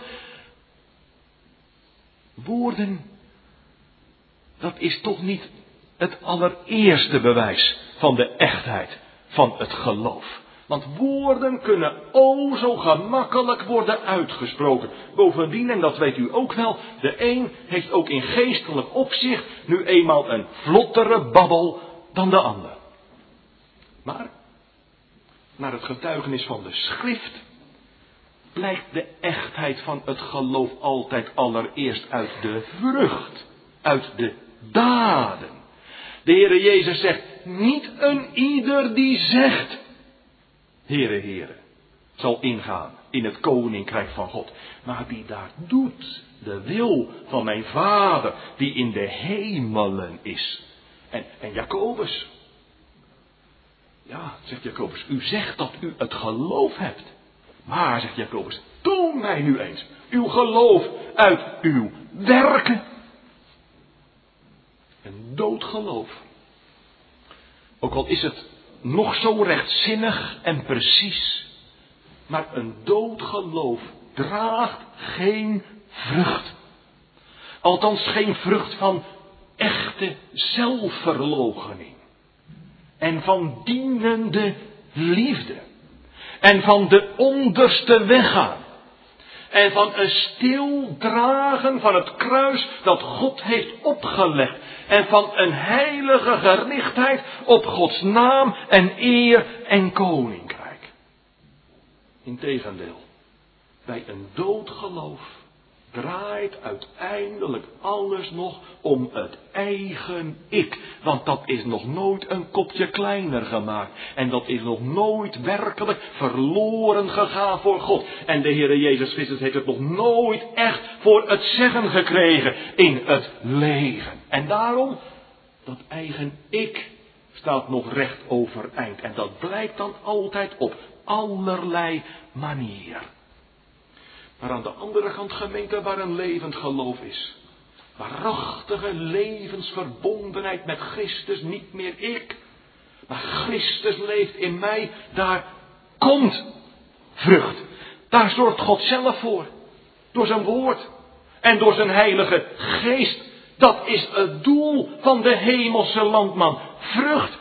Woorden, dat is toch niet het allereerste bewijs van de echtheid van het geloof. Want woorden kunnen zo gemakkelijk worden uitgesproken. Bovendien, en dat weet u ook wel, de een heeft ook in geestelijk opzicht nu eenmaal een vlottere babbel dan de ander. Maar, naar het getuigenis van de schrift, blijkt de echtheid van het geloof altijd allereerst uit de vrucht, uit de daden. De Heere Jezus zegt, niet een ieder die zegt, Heere, Heere, zal ingaan in het koninkrijk van God. Maar die daar doet de wil van mijn Vader die in de hemelen is. En Jacobus. Ja, zegt Jacobus, u zegt dat u het geloof hebt. Maar, zegt Jacobus, toon mij nu eens uw geloof uit uw werken. Een dood geloof. Ook al is het nog zo rechtzinnig en precies. Maar een dood geloof draagt geen vrucht. Althans geen vrucht van echte zelfverloochening. En van dienende liefde. En van de onderste weggaan. En van een stil dragen van het kruis dat God heeft opgelegd. En van een heilige gerichtheid op Gods naam en eer en koninkrijk. Integendeel, bij een dood geloof draait uiteindelijk alles nog om het eigen ik. Want dat is nog nooit een kopje kleiner gemaakt. En dat is nog nooit werkelijk verloren gegaan voor God. En de Heere Jezus Christus heeft het nog nooit echt voor het zeggen gekregen in het leven. En daarom, dat eigen ik staat nog recht overeind. En dat blijkt dan altijd op allerlei manieren. Maar aan de andere kant, gemeente, waar een levend geloof is. Waarachtige levensverbondenheid met Christus, niet meer ik. Maar Christus leeft in mij, daar komt vrucht. Daar zorgt God zelf voor. Door zijn woord. En door zijn heilige geest. Dat is het doel van de hemelse landman. Vrucht.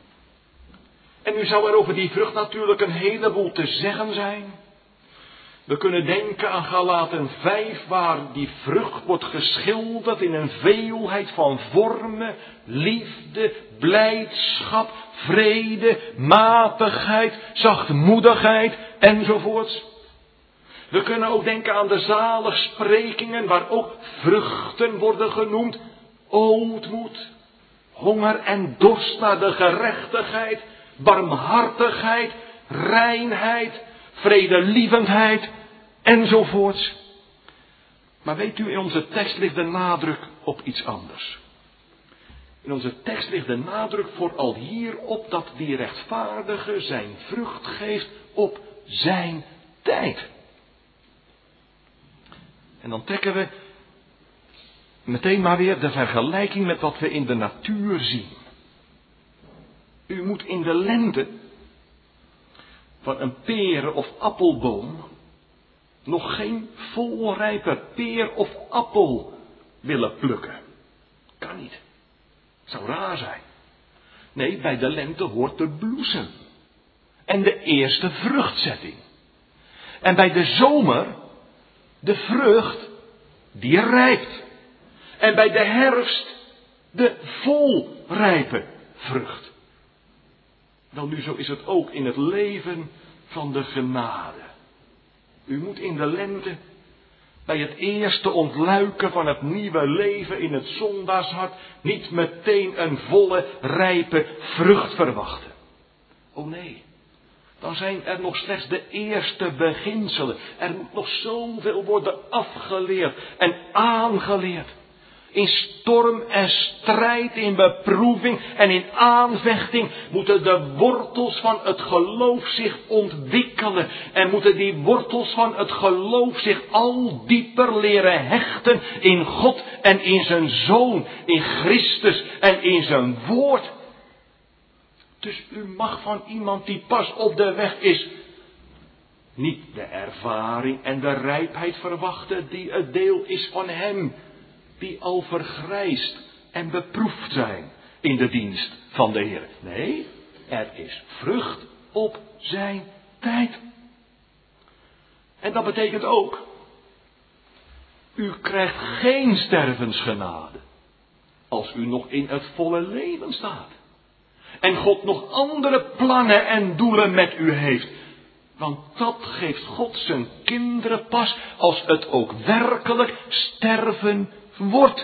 En nu zou er over die vrucht natuurlijk een heleboel te zeggen zijn. We kunnen denken aan Galaten 5, waar die vrucht wordt geschilderd in een veelheid van vormen, liefde, blijdschap, vrede, matigheid, zachtmoedigheid enzovoorts. We kunnen ook denken aan de zaligsprekingen, waar ook vruchten worden genoemd. Ootmoed, honger en dorst naar de gerechtigheid, barmhartigheid, reinheid, vredelievendheid enzovoorts. Maar weet u, in onze tekst ligt de nadruk op iets anders. In onze tekst ligt de nadruk vooral hierop dat die rechtvaardige zijn vrucht geeft op zijn tijd. En dan trekken we meteen maar weer de vergelijking met wat we in de natuur zien. U moet in de lente van een peren- of appelboom nog geen volrijpe peer of appel willen plukken. Kan niet. Zou raar zijn. Nee, bij de lente hoort de bloesem. En de eerste vruchtzetting. En bij de zomer de vrucht die rijpt. En bij de herfst de volrijpe vrucht. Wel nu, zo is het ook in het leven van de genade. U moet in de lente, bij het eerste ontluiken van het nieuwe leven in het zondagshart, niet meteen een volle, rijpe vrucht verwachten. Oh nee, dan zijn er nog slechts de eerste beginselen. Er moet nog zoveel worden afgeleerd en aangeleerd. In storm en strijd, in beproeving en in aanvechting moeten de wortels van het geloof zich ontwikkelen. En moeten die wortels van het geloof zich al dieper leren hechten in God en in zijn Zoon, in Christus en in zijn woord. Dus u mag van iemand die pas op de weg is, niet de ervaring en de rijpheid verwachten die het deel is van hem, die al vergrijsd en beproefd zijn in de dienst van de Heer. Nee, er is vrucht op zijn tijd. En dat betekent ook, u krijgt geen stervensgenade als u nog in het volle leven staat. En God nog andere plannen en doelen met u heeft. Want dat geeft God zijn kinderen pas als het ook werkelijk sterven wordt.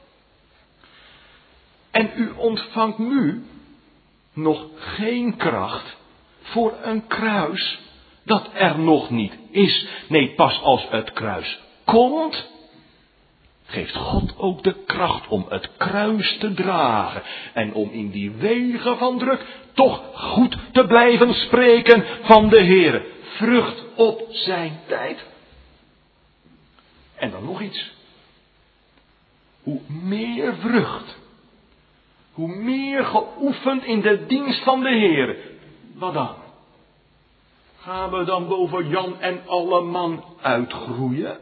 En u ontvangt nu nog geen kracht voor een kruis dat er nog niet is. Nee, pas als het kruis komt, geeft God ook de kracht om het kruis te dragen. En om in die wegen van druk toch goed te blijven spreken van de Heere. Vrucht op zijn tijd. En dan nog iets. Hoe meer vrucht Hoe meer geoefend in de dienst van de Heer. Wat dan? Gaan we dan boven Jan en alle man uitgroeien?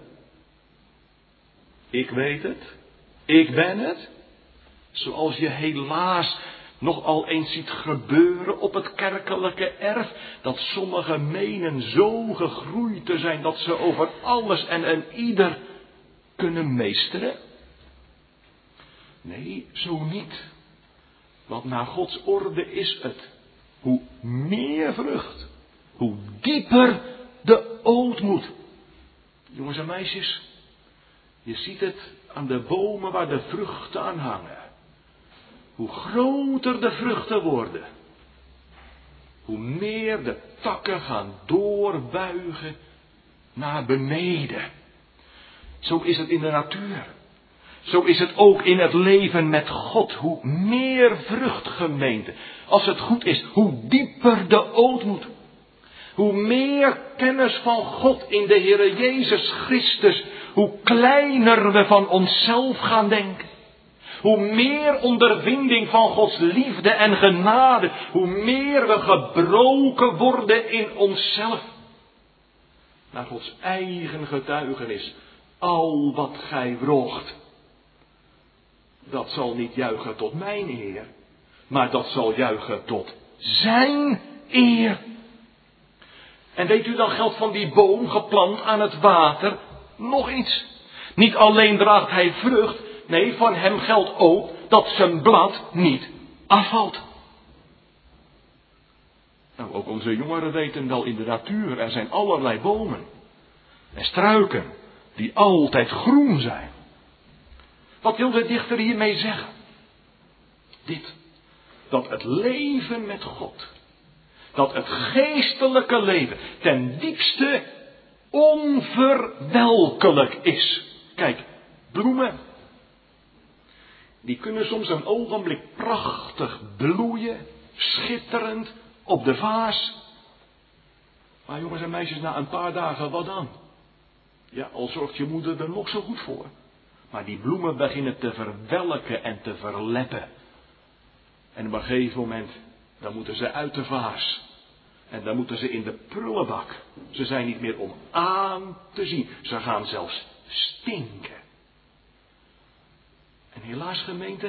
Ik weet het. Ik ben het. Zoals je helaas nogal eens ziet gebeuren op het kerkelijke erf. Dat sommigen menen zo gegroeid te zijn dat ze over alles en ieder kunnen meesteren. Nee, zo niet. Want naar Gods orde is het. Hoe meer vrucht, hoe dieper de ootmoed. Jongens en meisjes, je ziet het aan de bomen waar de vruchten aan hangen. Hoe groter de vruchten worden, hoe meer de takken gaan doorbuigen naar beneden. Zo is het in de natuur. Zo is het ook in het leven met God. Hoe meer vrucht, gemeente. Als het goed is, hoe dieper de ootmoed. Hoe meer kennis van God in de Heere Jezus Christus. Hoe kleiner we van onszelf gaan denken. Hoe meer ondervinding van Gods liefde en genade. Hoe meer we gebroken worden in onszelf. Naar Gods eigen getuigenis. Al wat gij wroogt. Dat zal niet juichen tot mijn eer. Maar dat zal juichen tot zijn eer. En weet u, dan geldt van die boom geplant aan het water nog iets. Niet alleen draagt hij vrucht. Nee, van hem geldt ook dat zijn blad niet afvalt. Nou, ook onze jongeren weten wel in de natuur. Er zijn allerlei bomen. En struiken. Die altijd groen zijn. Wat wil de dichter hiermee zeggen? Dit. Dat het leven met God. Dat het geestelijke leven ten diepste onverwelkelijk is. Kijk, bloemen. Die kunnen soms een ogenblik prachtig bloeien. Schitterend op de vaas. Maar jongens en meisjes, na een paar dagen, wat dan? Ja, al zorgt je moeder er nog zo goed voor. Maar die bloemen beginnen te verwelken en te verleppen. En op een gegeven moment, dan moeten ze uit de vaas. En dan moeten ze in de prullenbak. Ze zijn niet meer om aan te zien. Ze gaan zelfs stinken. En helaas, gemeente,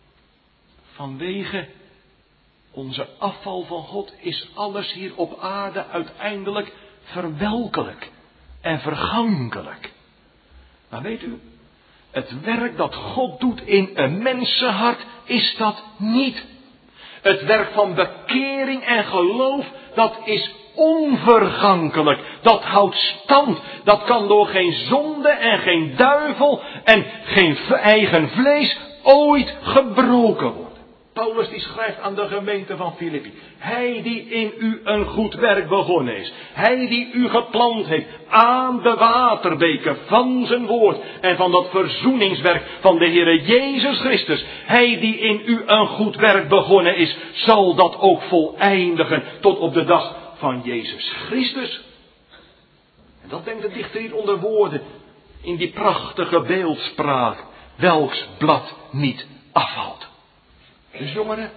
vanwege onze afval van God is alles hier op aarde uiteindelijk verwelkelijk en vergankelijk. Maar weet u, het werk dat God doet in een mensenhart is dat niet. Het werk van bekering en geloof, dat is onvergankelijk. Dat houdt stand. Dat kan door geen zonde en geen duivel en geen eigen vlees ooit gebroken worden. Paulus die schrijft aan de gemeente van Filippi. Hij die in u een goed werk begonnen is. Hij die u geplant heeft aan de waterbeken van zijn woord. En van dat verzoeningswerk van de Heere Jezus Christus. Hij die in u een goed werk begonnen is. Zal dat ook voleindigen tot op de dag van Jezus Christus. En dat denkt de dichter hier onder woorden. In die prachtige beeldspraak. Welks blad niet afvalt. Dus jongeren,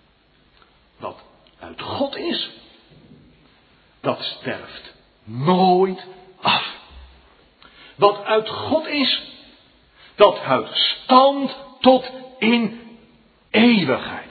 wat uit God is, dat sterft nooit af. Wat uit God is, dat houdt stand tot in eeuwigheid.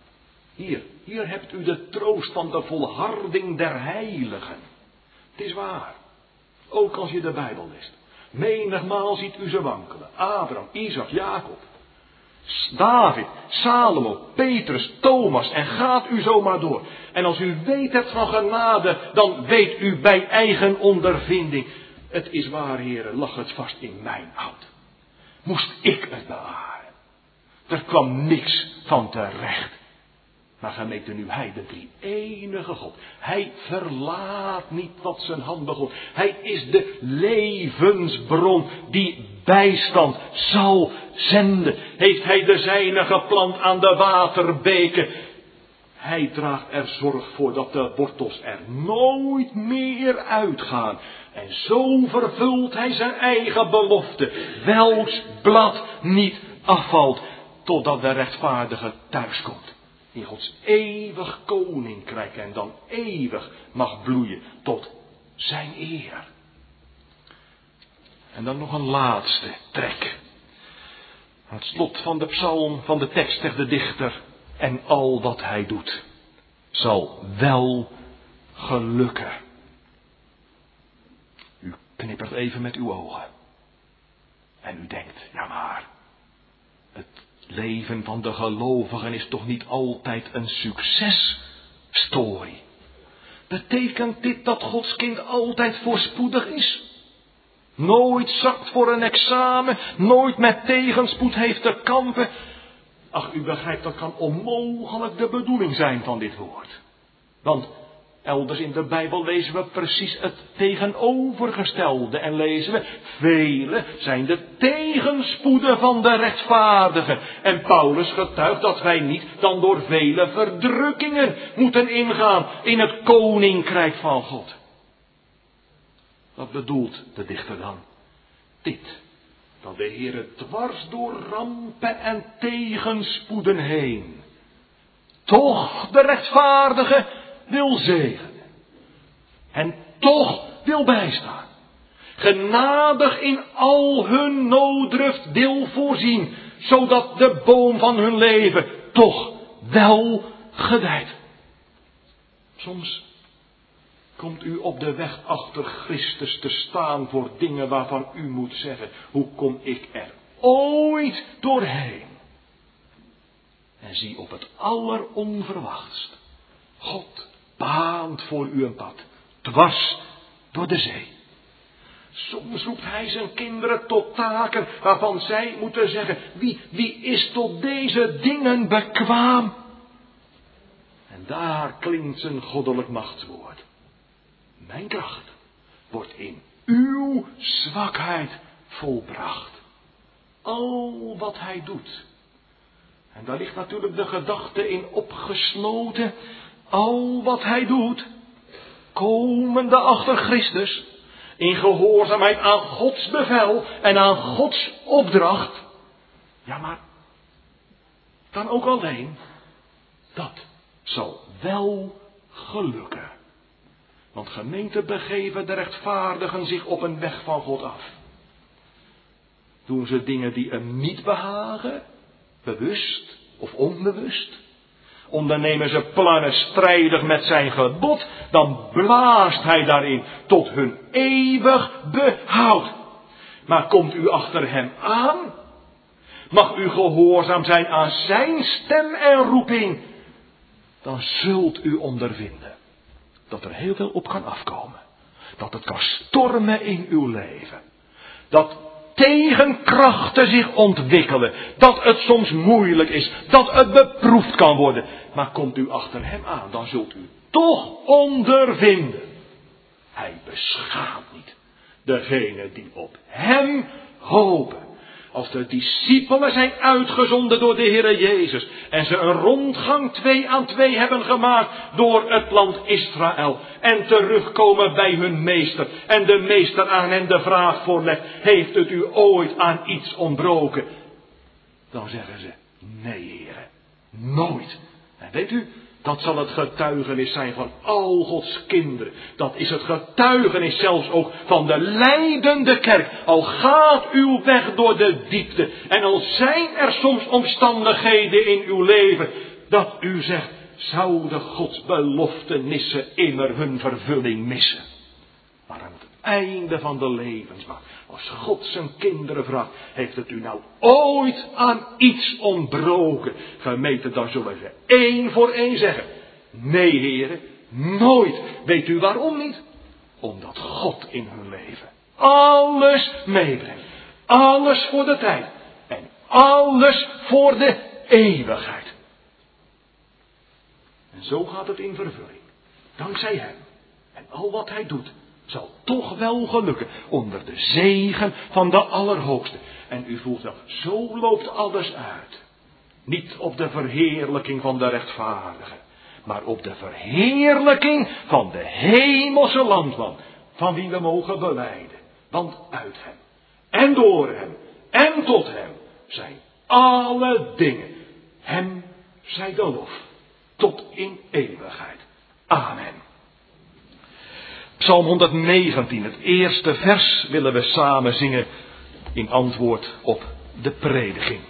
Hier hebt u de troost van de volharding der heiligen. Het is waar, ook als je de Bijbel leest. Menigmaal ziet u ze wankelen. Abraham, Isaac, Jacob. David, Salomo, Petrus, Thomas en gaat u zomaar door. En als u weet het van genade, dan weet u bij eigen ondervinding. Het is waar, heren, lag het vast in mijn hout. Moest ik het bewaren. Er kwam niks van terecht. Maar gemeente, nu hij de drie-enige God. Hij verlaat niet wat zijn hand begon. Hij is de levensbron die bijstand zal zenden. Heeft hij de zijne geplant aan de waterbeken. Hij draagt er zorg voor dat de wortels er nooit meer uitgaan. En zo vervult hij zijn eigen belofte. Welks blad niet afvalt. totdat de rechtvaardige thuiskomt. In Gods eeuwig koninkrijk en dan eeuwig mag bloeien tot zijn eer. En dan nog een laatste trek. Aan het slot van de psalm, van de tekst zegt de dichter: en al wat hij doet, zal wel gelukken. U knippert even met uw ogen. En u denkt, ja maar, het leven van de gelovigen is toch niet altijd een successtory? Betekent dit dat Gods kind altijd voorspoedig is? Nooit zakt voor een examen, nooit met tegenspoed heeft te kampen. Ach, u begrijpt, dat kan onmogelijk de bedoeling zijn van dit woord. Want elders in de Bijbel lezen we precies het tegenovergestelde. En lezen we, vele zijn de tegenspoeden van de rechtvaardigen. En Paulus getuigt dat wij niet dan door vele verdrukkingen moeten ingaan in het koninkrijk van God. Wat bedoelt de dichter dan? Dit, dat de Heere dwars door rampen en tegenspoeden heen toch de rechtvaardige wil zegenen. En toch wil bijstaan. Genadig in al hun nooddruft wil voorzien. Zodat de boom van hun leven toch wel gedijt. Soms komt u op de weg achter Christus te staan voor dingen waarvan u moet zeggen: hoe kom ik er ooit doorheen? En zie op het alleronverwachtst: God baant voor u een pad, dwars door de zee. Soms roept hij zijn kinderen tot taken waarvan zij moeten zeggen: wie is tot deze dingen bekwaam? En daar klinkt zijn goddelijk machtswoord. Mijn kracht wordt in uw zwakheid volbracht. Al wat hij doet. En daar ligt natuurlijk de gedachte in opgesloten. Al wat hij doet, komende achter Christus, in gehoorzaamheid aan Gods bevel en aan Gods opdracht. Ja, maar dan ook alleen, dat zal wel gelukken. Want gemeente, begeven de rechtvaardigen zich op een weg van God af. Doen ze dingen die hem niet behagen, bewust of onbewust. Ondernemen ze plannen strijdig met zijn gebod, dan blaast hij daarin tot hun eeuwig behoud. Maar komt u achter hem aan? Mag u gehoorzaam zijn aan zijn stem en roeping? Dan zult u ondervinden dat er heel veel op kan afkomen. Dat het kan stormen in uw leven. Dat tegenkrachten zich ontwikkelen. Dat het soms moeilijk is. Dat het beproefd kan worden. Maar komt u achter hem aan, dan zult u toch ondervinden: hij beschaamt niet degene die op hem hopen. Als de discipelen zijn uitgezonden door de Heere Jezus en ze een rondgang 2 aan 2 hebben gemaakt door het land Israël en terugkomen bij hun meester en de meester aan hen de vraag voorlegt: heeft het u ooit aan iets ontbroken? Dan zeggen ze: nee, Heere, nooit. En weet u, dat zal het getuigenis zijn van al Gods kinderen. Dat is het getuigenis zelfs ook van de lijdende kerk. Al gaat uw weg door de diepte en al zijn er soms omstandigheden in uw leven dat u zegt: zouden Gods beloftenissen immer hun vervulling missen. Maar aan het einde van de levensweg, als God zijn kinderen vraagt: heeft het u nou ooit aan iets ontbroken? Gemeente, dan zullen ze 1 voor 1 zeggen: nee, heren, nooit. Weet u waarom niet? Omdat God in hun leven alles meebrengt. Alles voor de tijd. En alles voor de eeuwigheid. En zo gaat het in vervulling. Dankzij hem. En al wat hij doet zal toch wel gelukken onder de zegen van de Allerhoogste. En u voelt wel, zo loopt alles uit. Niet op de verheerlijking van de rechtvaardigen, maar op de verheerlijking van de hemelse landman, van wie we mogen belijden. Want uit hem, en door hem, en tot hem zijn alle dingen. Hem zij de lof, tot in eeuwigheid. Amen. Psalm 119, het eerste vers willen we samen zingen in antwoord op de prediking.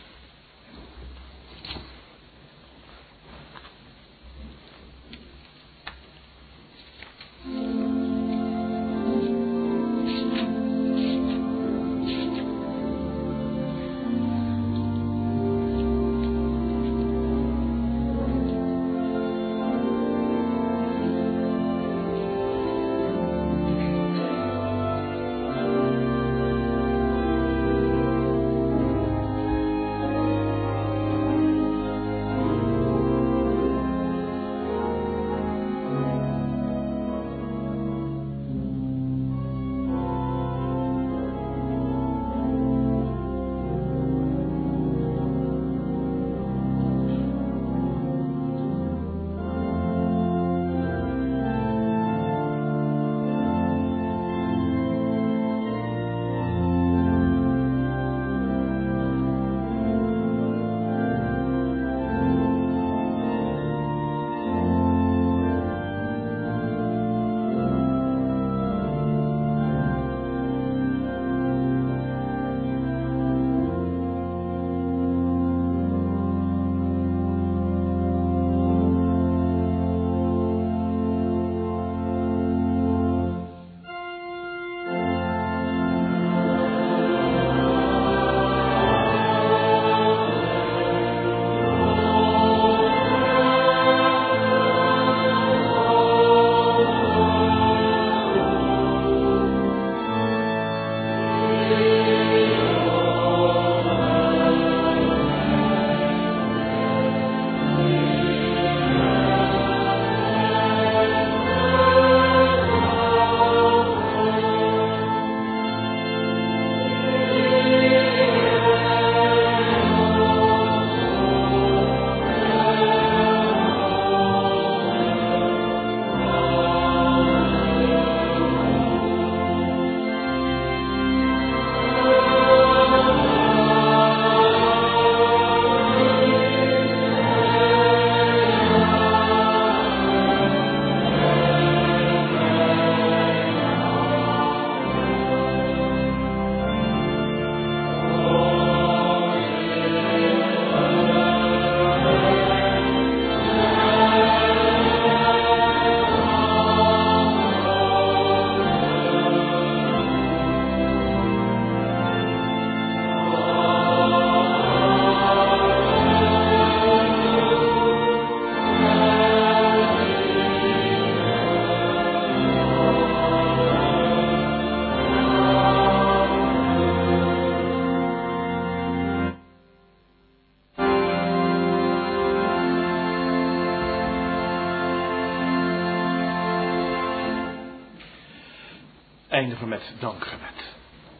Eindigen met dankgebed.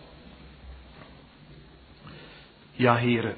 Ja, Heere,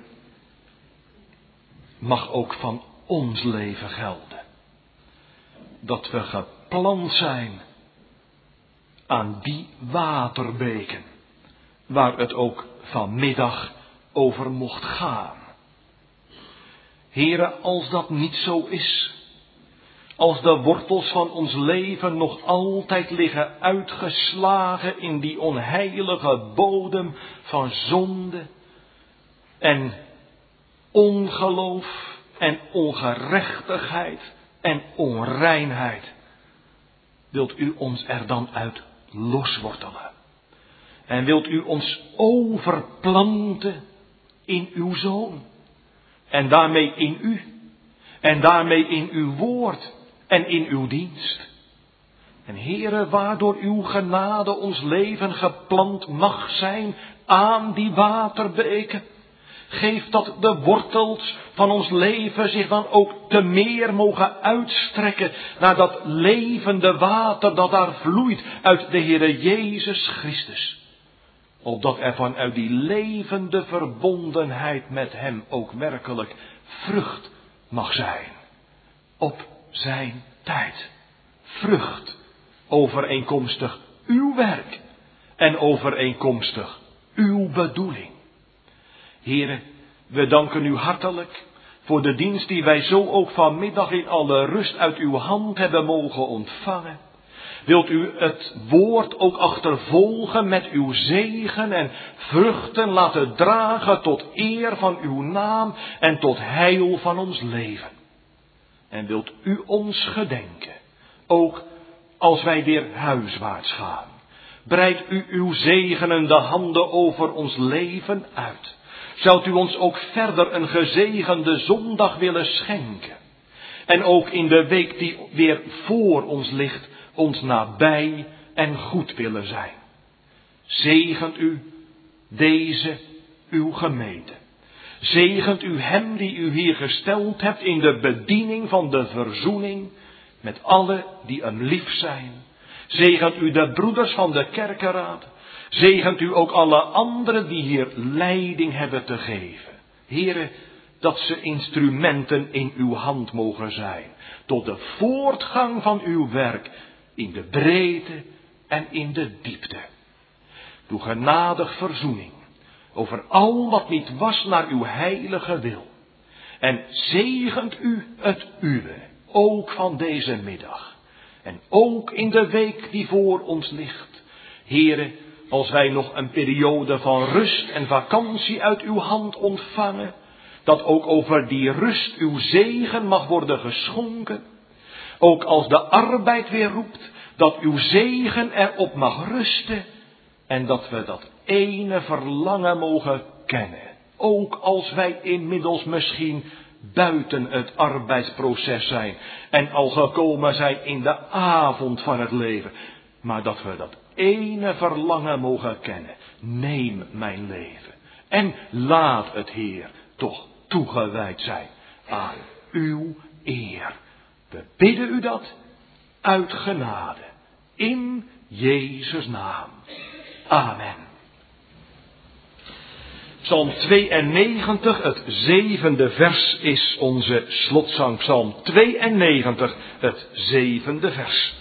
mag ook van ons leven gelden. Dat we geplant zijn aan die waterbeken, waar het ook vanmiddag over mocht gaan. Heere, als dat niet zo is, als de wortels van ons leven nog altijd liggen uitgeslagen in die onheilige bodem van zonde en ongeloof en ongerechtigheid en onreinheid, wilt u ons er dan uit loswortelen. En wilt u ons overplanten in uw Zoon. En daarmee in u. En daarmee in uw woord. En in uw dienst. En Heere, waardoor uw genade ons leven geplant mag zijn aan die waterbeken. Geef dat de wortels van ons leven zich dan ook te meer mogen uitstrekken naar dat levende water dat daar vloeit uit de Heere Jezus Christus. Opdat er vanuit die levende verbondenheid met hem ook werkelijk vrucht mag zijn. Op zijn tijd. Vrucht overeenkomstig uw werk en overeenkomstig uw bedoeling. Heere, We danken u hartelijk voor de dienst die wij zo ook vanmiddag in alle rust uit uw hand hebben mogen ontvangen. Wilt u het woord ook achtervolgen met uw zegen en vruchten laten dragen tot eer van uw naam en tot heil van ons leven. En wilt u ons gedenken, ook als wij weer huiswaarts gaan. Breid u uw zegenende handen over ons leven uit. Zoudt u ons ook verder een gezegende zondag willen schenken. En ook in de week die weer voor ons ligt, ons nabij en goed willen zijn. Zegent u deze uw gemeente. Zegent u hem die u hier gesteld hebt in de bediening van de verzoening met alle die hem lief zijn. Zegent u de broeders van de kerkenraad. Zegent u ook alle anderen die hier leiding hebben te geven. Here, dat ze instrumenten in uw hand mogen zijn. Tot de voortgang van uw werk in de breedte en in de diepte. Doe genadig verzoening over al wat niet was naar uw heilige wil. En zegent u het uwe, ook van deze middag. En ook in de week die voor ons ligt. Here, als wij nog een periode van rust en vakantie uit uw hand ontvangen, dat ook over die rust uw zegen mag worden geschonken. Ook als de arbeid weer roept, dat uw zegen erop mag rusten. En dat we dat ene verlangen mogen kennen. Ook als wij inmiddels misschien buiten het arbeidsproces zijn. En al gekomen zijn in de avond van het leven. Maar dat we dat ene verlangen mogen kennen. Neem mijn leven. En laat het Heer toch toegewijd zijn aan uw eer. We bidden u dat uit genade. In Jezus' naam. Amen. Psalm 92, het 7e vers is onze slotzang. Psalm 92, het 7e vers.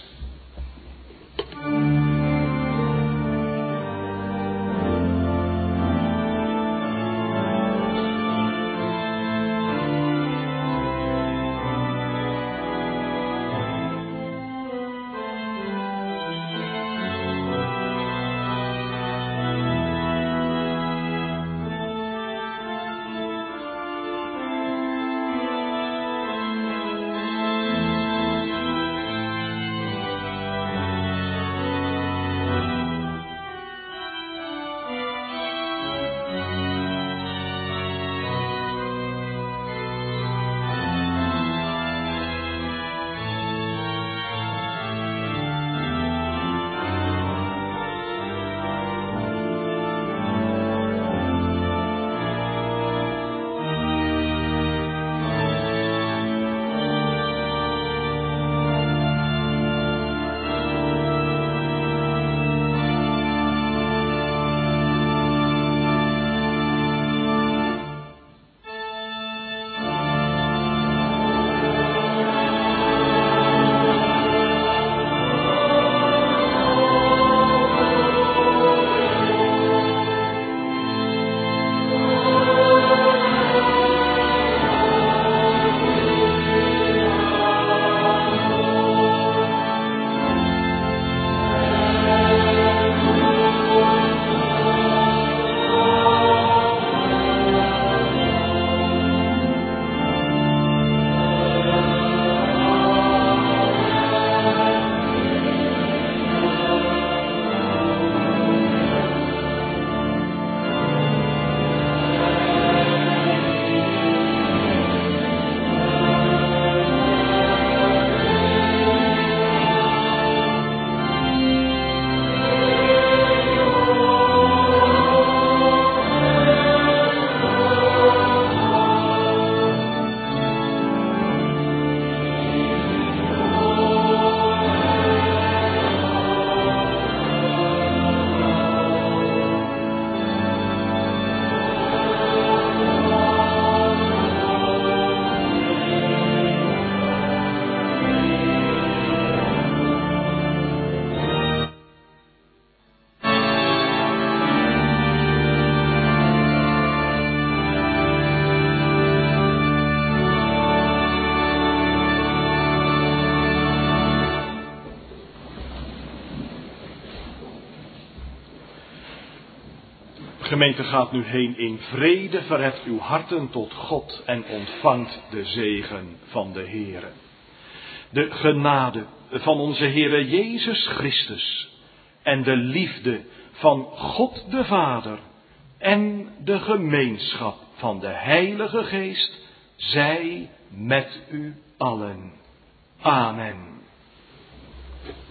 gemeente gaat nu heen in vrede, verheft uw harten tot God en ontvangt de zegen van de Heere. De genade van onze Heere Jezus Christus en de liefde van God de Vader en de gemeenschap van de Heilige Geest zij met u allen. Amen.